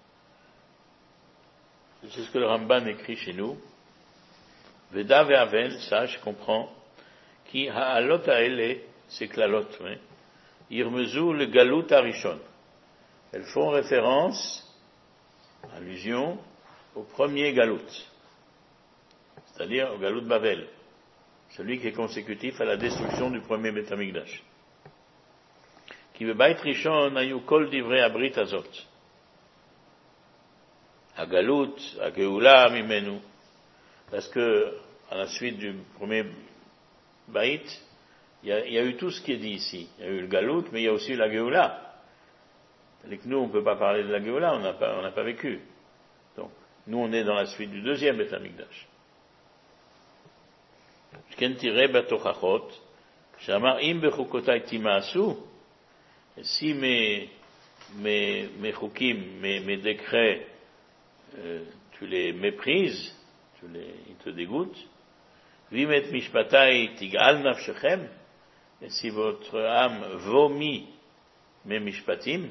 C'est ce que le Ramban écrit chez nous. Veda ve'aven, ça je comprends, qui ha'alot ha'ele, c'est klalot, oui, yirmezu le galut harishon. Elles font référence, allusion, au premier galout, c'est-à-dire au galout Bavel, celui qui est consécutif à la destruction du premier Beth Amikdash. Qui bebait rishon ayu kol divrei abrit azot. A galout, a geoula mimenu. Parce que, à la suite du premier Baït, il y, a, il y a eu tout ce qui est dit ici. Il y a eu le galout, mais il y a aussi la geoula. C'est que nous, on ne peut pas parler de la geoula, on n'a pas, on n'a pas vécu. Donc, nous, on est dans la suite du deuxième Beth Amikdash. Ken tirei batochachot, shamar im bechukotai timaasu. Si mes, mes, mes chukim, mes, mes décrets, euh, tu les méprises, tu les, ils te dégoûtent, vimet mishpatai tigal nafshechem, et si votre âme vomit mes mishpatim,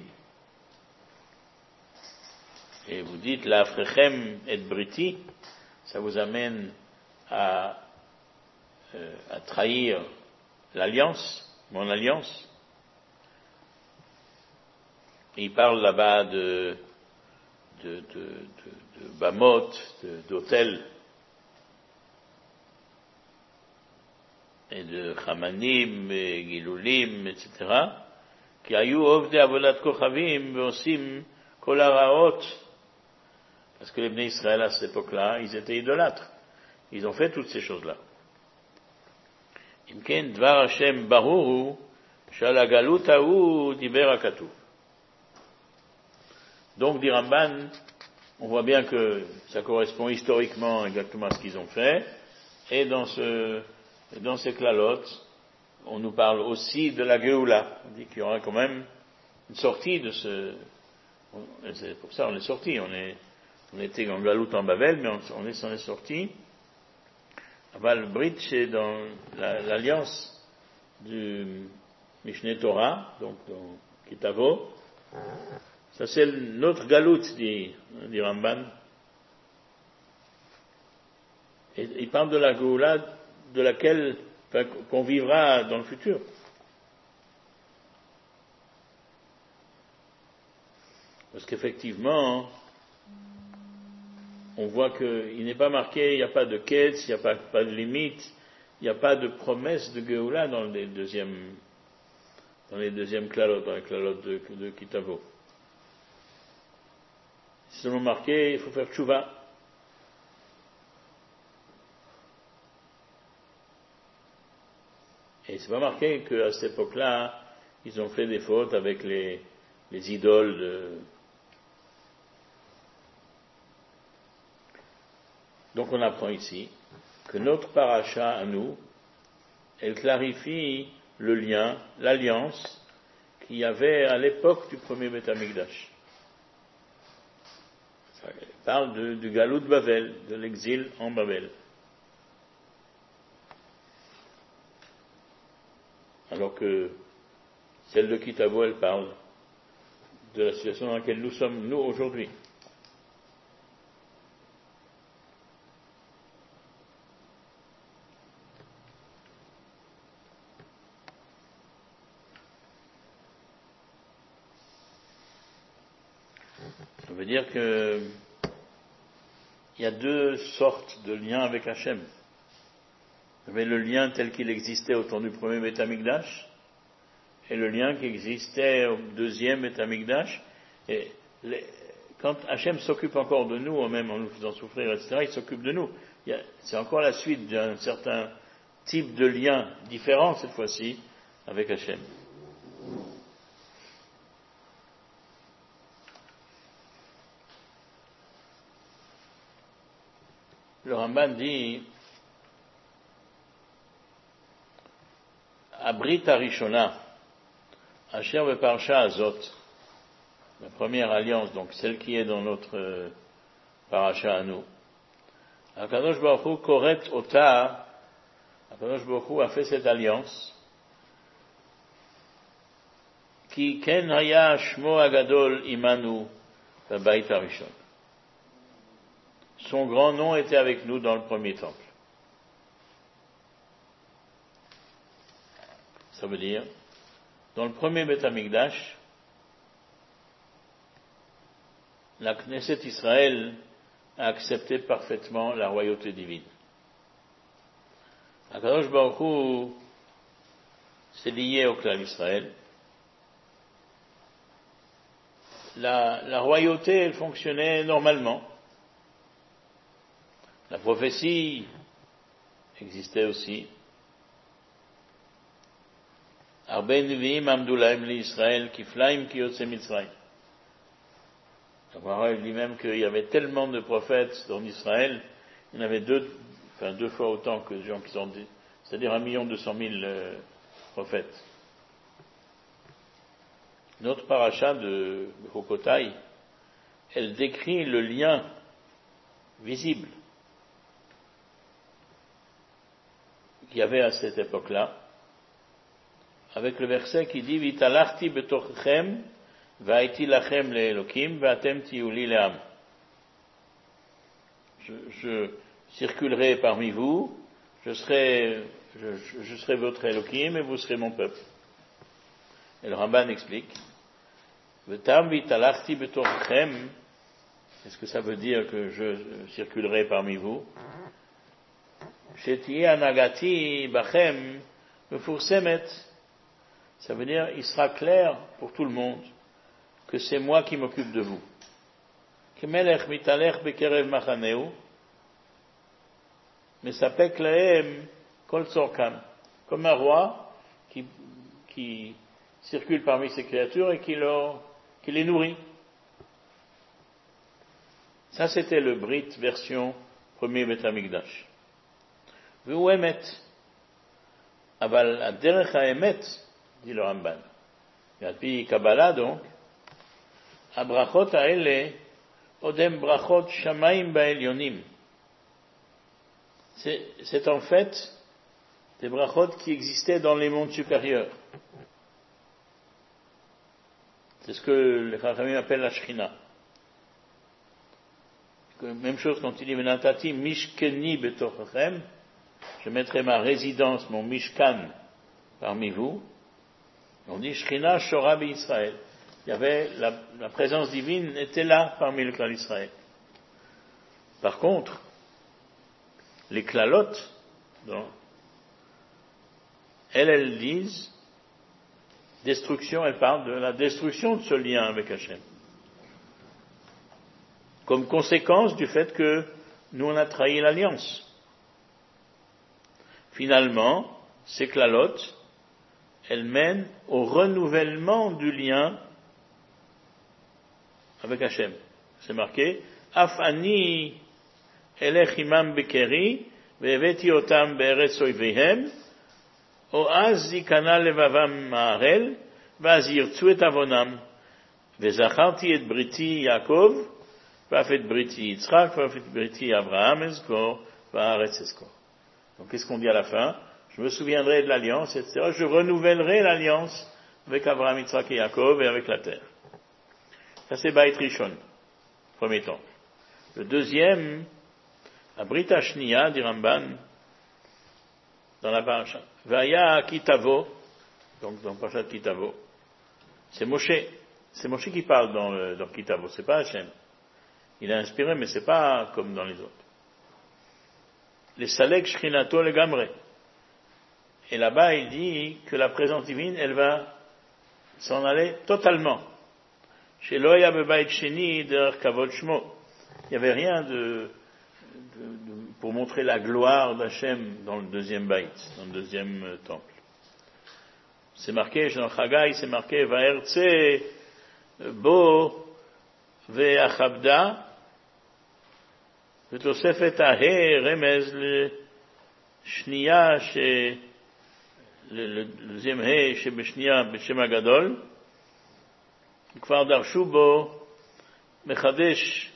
et vous dites la frechem et briti, ça vous amène à, euh, à trahir l'alliance, mon alliance. Et il parle là-bas de, de, de, de, de bamot, de, d'hôtels, et de chamanim, et gilulim, et cetera, qui ayu ovde avodat kochavim, veosim kol haraot. Parce que les Bnei Israël, à cette époque-là, ils étaient idolâtres. Ils ont fait toutes ces choses-là. Imken Dvar Hashem Baruru Shala Galut Hahu Diber HaKatuv. Donc, dit Ramban, on voit bien que ça correspond historiquement exactement à ce qu'ils ont fait. Et dans ce, dans ces klalotes, on nous parle aussi de la Géoula. On dit qu'il y aura quand même une sortie de ce, c'est pour ça on est sorti, on est, on était en Galout en Babel, mais on, on est, on est sorti. Aval Brit, c'est dans la, l'alliance du Mishneh Torah, donc dans Kitavo. Ça c'est notre Galout, dit, dit Ramban. Et il parle de la Géoula de laquelle, enfin, qu'on vivra dans le futur. Parce qu'effectivement, on voit qu'il n'est pas marqué, il n'y a pas de quête, il n'y a pas, pas de limite, il n'y a pas de promesse de Géoula dans les deuxièmes, dans les deuxièmes klalotes, dans les klalotes de, de Kitavo. C'est seulement marqué, il faut faire tchouva. Et c'est pas marqué qu'à cette époque-là, ils ont fait des fautes avec les, les idoles de... Donc on apprend ici que notre paracha à nous, elle clarifie le lien, l'alliance qu'il y avait à l'époque du premier Beth Amikdash. Elle parle de, du Galout de Babel, de l'exil en Babel. Alors que celle de Kitavo, elle parle de la situation dans laquelle nous sommes, nous, aujourd'hui. Ça veut dire que il y a deux sortes de liens avec Hachem. Il y avait le lien tel qu'il existait au temps du premier Beth Amikdash et le lien qui existait au deuxième Beth Amikdash. Et les, quand Hachem s'occupe encore de nous, même en nous faisant souffrir, et cetera, il s'occupe de nous. Il y a, c'est encore la suite d'un certain type de lien différent cette fois-ci avec Hachem. Le Ramban dit Abrit Arishona, Asher Beparsha Azot, la première alliance, donc celle qui est dans notre euh, paracha à nous. Akadosh Baruch Hu Koret Ota, Akadosh Baruch Hu a fait cette alliance, qui Ken Haya Shmo Agadol Imanu B'Bait Arishon. Son grand nom était avec nous dans le premier temple. Ça veut dire, dans le premier Beth Amikdash, la Knesset Israël a accepté parfaitement la royauté divine. Akadosh Baruch Hu s'est lié au clan d'Israël. La, la royauté, elle fonctionnait normalement. La prophétie existait aussi. Arbe Nevi'im Amdulaim li Israël Kiflaim ki Yotze Mitzrayim. La parole dit même qu'il y avait tellement de prophètes dans Israël, il y en avait deux, enfin deux fois autant que les gens qui sont dit, c'est-à-dire un million deux cent mille euh, prophètes. Notre paracha de Chokotai, elle décrit le lien visible qu'il y avait à cette époque-là, avec le verset qui dit Vitalachti betochchem va'iti lachem le'elokim va'atem tiuli le'am. Je, je circulerai parmi vous, je serai, je, je serai votre Elokim et vous serez mon peuple. Et le Ramban explique V'tam vitalachti betochchem. Est-ce que ça veut dire que je circulerai parmi vous? Shetiye anagati bachem mefursemet. Ça veut dire, il sera clair pour tout le monde que c'est moi qui m'occupe de vous. Kemelech mitalech bekerev machaneu, mesapek lahem kol tzorkam. comme un roi qui, qui circule parmi ses créatures et qui, leur, qui les nourrit. Ça, c'était le Brit version premier Beth Amikdash. V'hu emet. Aval aderech haemet, dit le Ramban. Et puis Kabbalah, donc, abrachot haele, odem brachot shamayim ba'elyonim. C'est, c'est en fait des brachot qui existaient dans les mondes supérieurs. C'est ce que les Chachamim appellent la Shechina. Même chose quand il dit Venatati mishkeni betochachem, je mettrai ma résidence, mon mishkan parmi vous. On dit Shechina shora b'Israël. Il y avait la, la présence divine était là parmi le clan d'Israël. Par contre, les klalotes, donc, elles, elles disent destruction, elles parlent de la destruction de ce lien avec Hachem. Comme conséquence du fait que nous on a trahi l'alliance. Finalement, ces klalotes, elles mènent au renouvellement du lien avec Hachem. C'est marqué, Afani elech imam bekeri, ve'eveti otam be'eretz oivehem, oaz zikana levavam ma'arel, va'az yirtzu et avonam, ve'zacharti et briti Yaakov, va'afet briti Yitzchak, va'afet briti Abraham ezkor, va'aretz ezkor. Donc qu'est-ce qu'on dit à la fin? Je me souviendrai de l'alliance, et cetera. Je renouvellerai l'alliance avec Abraham, Yitzchak et Yaakov et avec la terre. Ça c'est Beit Rishon, premier temps. Le deuxième, à Brit Hashniya, dit Ramban, dans la paracha. Vaya Kitavo, donc dans la paracha de Kitavo. C'est Moshe. C'est Moshe qui parle dans, le, dans Kitavo, c'est pas Hachem. Il a inspiré, mais c'est pas comme dans les autres. Les Salek Shchinato le Gamre. Et là-bas, il dit que la présence divine, elle va s'en aller totalement. Chez Loya Bebait Sheni der Kavod Shmo. Il n'y avait rien de, de, de, pour montrer la gloire d'Hachem dans le deuxième Baït, dans le deuxième euh, temple. C'est marqué, dans Chagai, c'est marqué, Vaertse Bo Ve'achabda, Vetosefet Ahe Remez le Shniya, chez le deuxième He, chez Beshniya, Beshem Agadol, Kfar Darshu Bo, Mechadesh,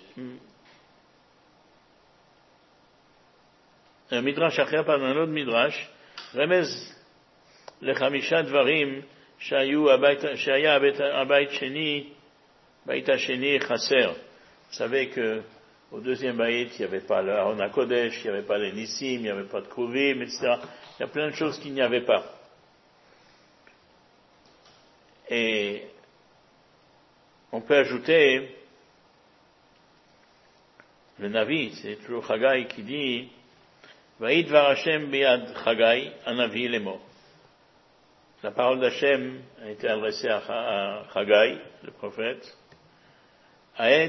Midrash אחר, פרדן עוד מדרש, רמז לחמישה דברים שהיו הבית, שהיה הבית, הבית שני, בית השני חסר. Vous savez que au deuxième baït, il n'y avait pas le Aron HaKodesh, il n'y avait pas les Nissim, il n'y avait pas de Kruvim, et cetera. Il y a plein de choses qu'il n'y avait pas. Et on peut ajouter le Navi, c'est toujours Chagai qui dit Va'id var Hashem biyad Chagai, anavi lemo. La parole d'Hachem a été adressée à Chagai, le prophète. Aet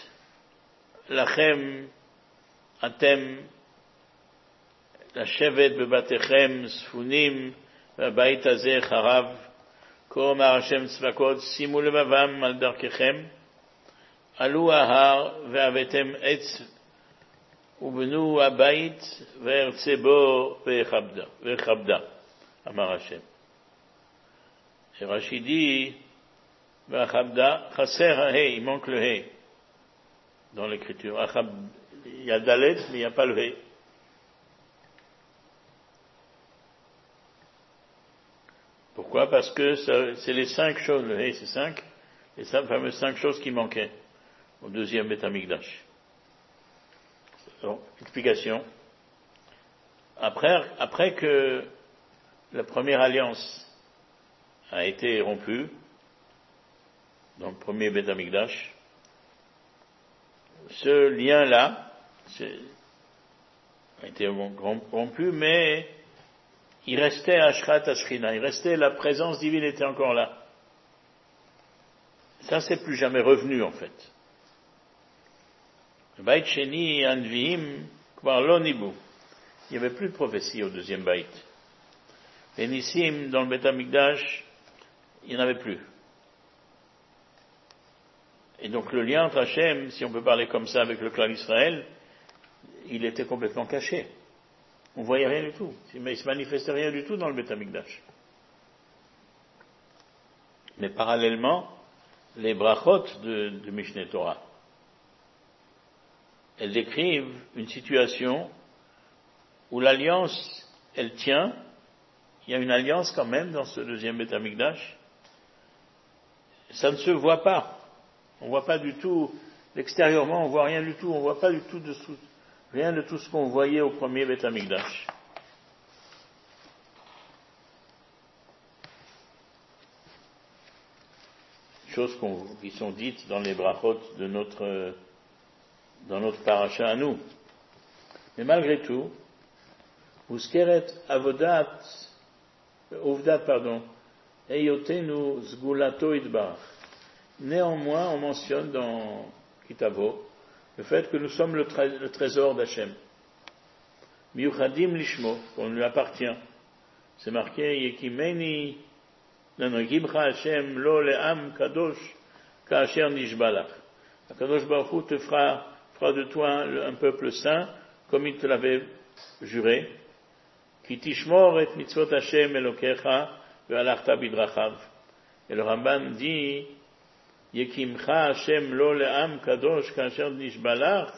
lachem atem לשבת בבתיכם ספונים והבית הזה חרב כה אמר השם צבקות שימו לבבם על דרככם עלו ההר והבאתם עץ ובנו הבית וארצה בו ויכבדה אמר השם. רש"י dit ויכבדה חסר ההא, il manque le hé dans l'écriture. Il y a dalet mais il n'y a pas le hé. Pourquoi? Parce que ça, c'est les cinq choses, le hé c'est cinq, les fameuses cinq choses qui manquaient au deuxième Beth Amikdash. Donc, explication. Après, après que la première alliance a été rompue, dans le premier Beth Amikdash, ce lien-là a été rompu, mais il restait Ashrat Ashkina, il restait, la présence divine était encore là. Ça, c'est plus jamais revenu, en fait. Baït Sheni Anviim Kvar Lo Nibu. Il n'y avait plus de prophétie au deuxième Baït. Les Nissim, dans le Beth Amikdash, il n'y en avait plus. Et donc le lien entre Hachem, si on peut parler comme ça avec le clan d'Israël, il était complètement caché. On ne voyait rien du tout. Mais il ne se manifestait rien du tout dans le Beth Amikdash. Mais parallèlement, les brachot de, de Mishneh Torah, elles décrivent une situation où l'alliance, elle tient. Il y a une alliance quand même dans ce deuxième Beth Amikdash. Ça ne se voit pas. On ne voit pas du tout, extérieurement, on ne voit rien du tout. On ne voit pas du tout de tout, rien de tout ce qu'on voyait au premier Beth Amikdash. Choses qui sont dites dans les brachot de notre, dans notre paracha à nous. Mais malgré tout, Uskeret avodat, ovdat, pardon, eyotenu zgulato idbar. Néanmoins, on mentionne dans Kitavo le fait que nous sommes le, tré- le trésor d'Hachem. Miuchadim lishmo, qu'on lui appartient. C'est marqué Yekimeni, Nanogibcha Hashem lo le'am kadosh ka'asher nishbalach. Kadosh Baruch Hu te fera, fera de toi un, un peuple saint, comme il te l'avait juré. Ki tishmor et mitzvot Hashem elokecha ve'alachta bidrachav. Et le Ramban dit Yekimcha Hashem lo le'am kadosh ka'asher nishbalach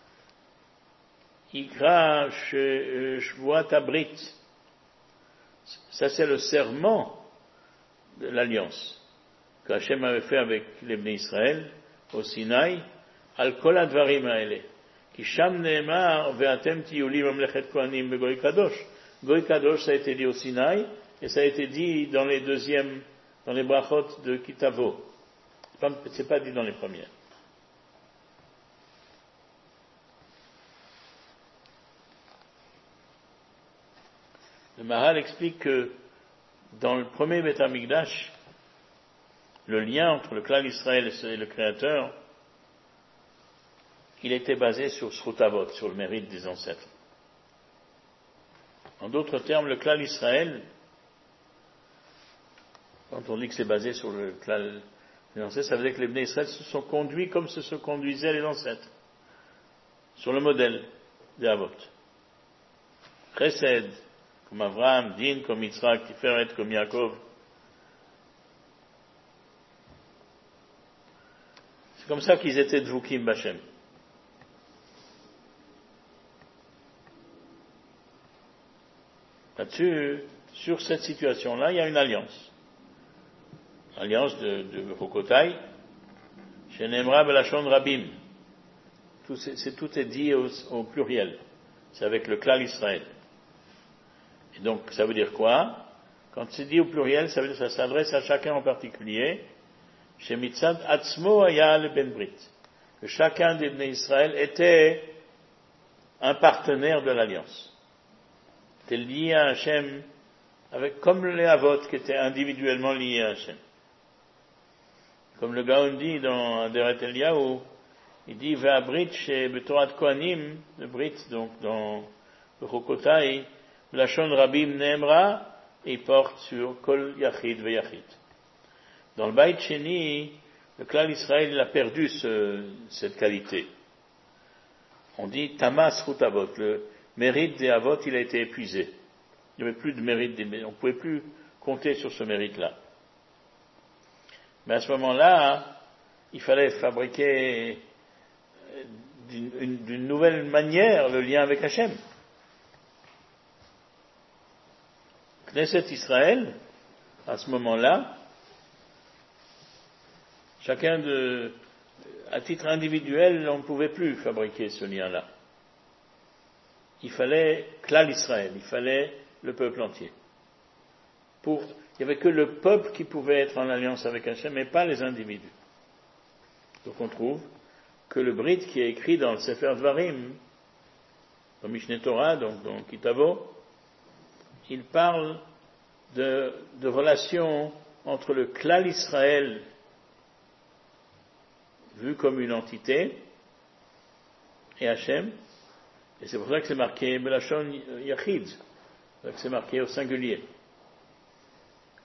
Yikra shvuat abrit. Ça c'est le serment de l'alliance qu'Hachem avait fait avec les Bnei Israël au Sinaï, al kol advarim haele, ki sham neemar ve'atem tihyu li mamlechet kohanim begoy kadosh. Goy kadosh, ça a été dit au Sinaï, et ça a été dit dans les deuxièmes, dans les brachot de Kitavo. C'est pas dit dans les premières. Le Maharal explique que dans le premier Beth Amikdash, le lien entre le clan d'Israël et le Créateur, il était basé sur Srutavot, sur le mérite des ancêtres. En d'autres termes, le clan d'Israël, quand on dit que c'est basé sur le clan des ancêtres, ça veut dire que les Bnei Israël se sont conduits comme se, se conduisaient les ancêtres, sur le modèle des Avot. Chesed, comme Avraham, Din, comme Yitzhak, Tiferet, comme Yaakov. C'est comme ça qu'ils étaient Dvukim B'Hashem. Là-dessus, sur cette situation-là, il y a une alliance. Alliance de, de Chokotai, chez Nemra Belashon Rabim. Tout, c'est, c'est, tout est dit au, au pluriel. C'est avec le clan Israël. Et donc, ça veut dire quoi? Quand c'est dit au pluriel, ça veut dire que ça s'adresse à chacun en particulier. Chez Mitzad Atzmo Aya le Ben Brit. Que chacun des Bnei Israël était un partenaire de l'alliance. Était lié à Hachem, avec, comme les Avot qui étaient individuellement liés à Hachem. Comme le Gaon dit dans Aderet Eliyahu, il dit Ve'abrit chez Betorat Kohanim, le Brit, donc dans le Chokotai, Lashon Rabim Neemra, il porte sur Kol Yachid Ve'Yachid. Dans le Beit Sheni, le clan d'Israël, il a perdu ce, cette qualité. On dit Tamas Chutavot, le mérite des Avot, il a été épuisé. Il n'y avait plus de mérite, des, on ne pouvait plus compter sur ce mérite-là. Mais à ce moment-là, il fallait fabriquer d'une, une, d'une nouvelle manière le lien avec Hachem. Knesset Israël, à ce moment-là, chacun de, à titre individuel, on ne pouvait plus fabriquer ce lien-là. Il fallait Klal Israël, il fallait le peuple entier. Pour, il n'y avait que le peuple qui pouvait être en alliance avec Hachem, mais pas les individus. Donc on trouve que le Brit qui est écrit dans le Sefer Dvarim, dans Mishneh Torah, donc dans Kitavo, il parle de, de relations entre le Klal Israël, vu comme une entité, et Hachem, et c'est pour ça que c'est marqué Belashon Yachid, c'est pour ça que c'est marqué au singulier.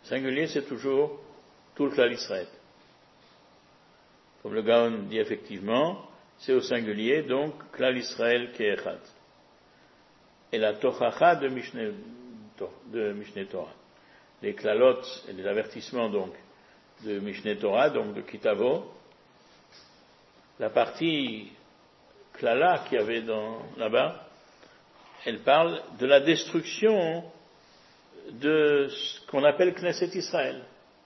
Singulier, c'est toujours tout le Klal Israël. Comme le Gaon dit effectivement, c'est au singulier, donc Klal Israël Ke'echad. Et la Tochacha de Mishneh, de Mishneh Torah. Les Klalot et les avertissements donc de Mishneh Torah, donc de Kitavo, la partie Klala qu'il y avait dans, là-bas, elle parle de la destruction de ce qu'on appelle Knesset Israël.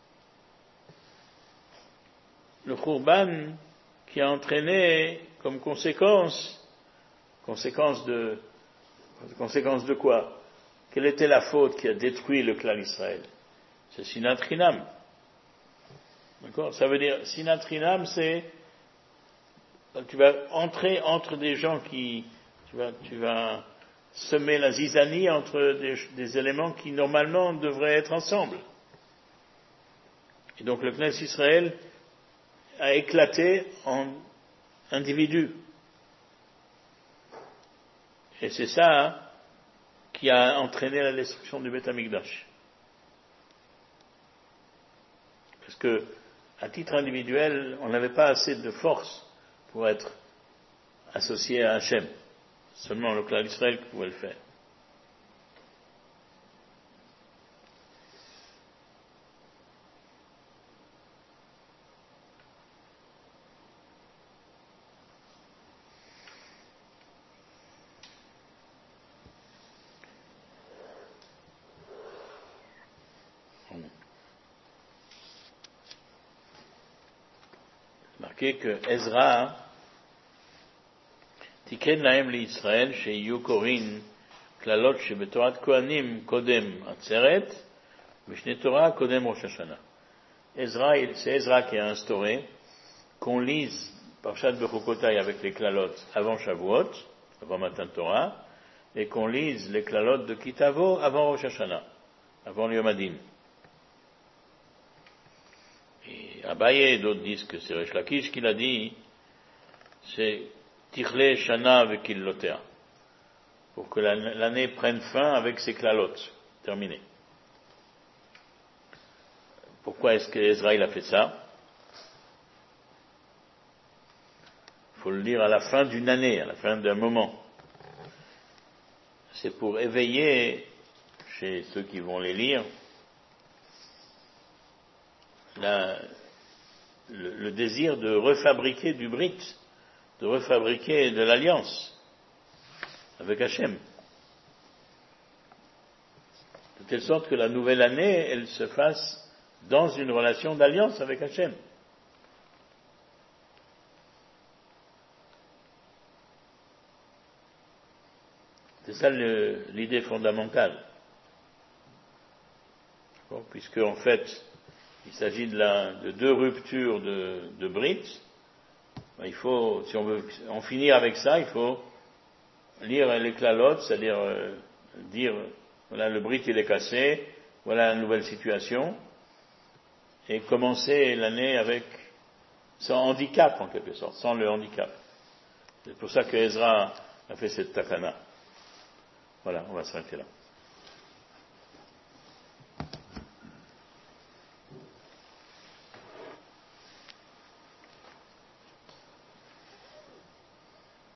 Le Khurban qui a entraîné comme conséquence, conséquence de, conséquence de quoi? Quelle était la faute qui a détruit le clan Israël? C'est Sinat Chinam. D'accord? Ça veut dire, Sinat Chinam, c'est, tu vas entrer entre des gens qui, tu vas, tu vas semer la zizanie entre des, des éléments qui normalement devraient être ensemble. Et donc le Knesset Israël a éclaté en individus. Et c'est ça hein, qui a entraîné la destruction du Beth Amikdash. Parce que, à titre individuel, on n'avait pas assez de force pour être associé à Hachem. Seulement le clan d'Israël qui pouvait le faire. Marqué que Ezra תיקן להם לישראל שיהיו קוראים כללות שבתורת כהנים קודם עצרת, משנה תורה קודם ראש השנה. Ezra, c'est Ezra qui a instauré qu'on lise Parshat Bechukotai avec les klalotes avant Shavuot, avant Matan Torah, et qu'on lise les klalotes de Kitavo avant Rosh Hashanah, avant le Yom Hadin. Et Abaye et d'autres disent que c'est Resh Lakish qui l'a dit, c'est Tichle Shana Vekillotea, pour que l'année prenne fin avec ses klalotes. Terminé. Pourquoi est-ce que Ezra a fait ça? Il faut le dire à la fin d'une année, à la fin d'un moment. C'est pour éveiller, chez ceux qui vont les lire, la, le, le désir de refabriquer du Brit, de refabriquer de l'alliance avec Hachem. De telle sorte que la nouvelle année, elle se fasse dans une relation d'alliance avec Hachem. C'est ça le, l'idée fondamentale. Bon, puisque en fait, il s'agit de, la, de deux ruptures de, de Brit, ben, il faut, si on veut en finir avec ça, il faut lire les klalotes, c'est-à-dire euh, dire, voilà, le Brit il est cassé, voilà la nouvelle situation, et commencer l'année avec, sans handicap en quelque sorte, sans le handicap. C'est pour ça que Ezra a fait cette takana. Voilà, on va s'arrêter là.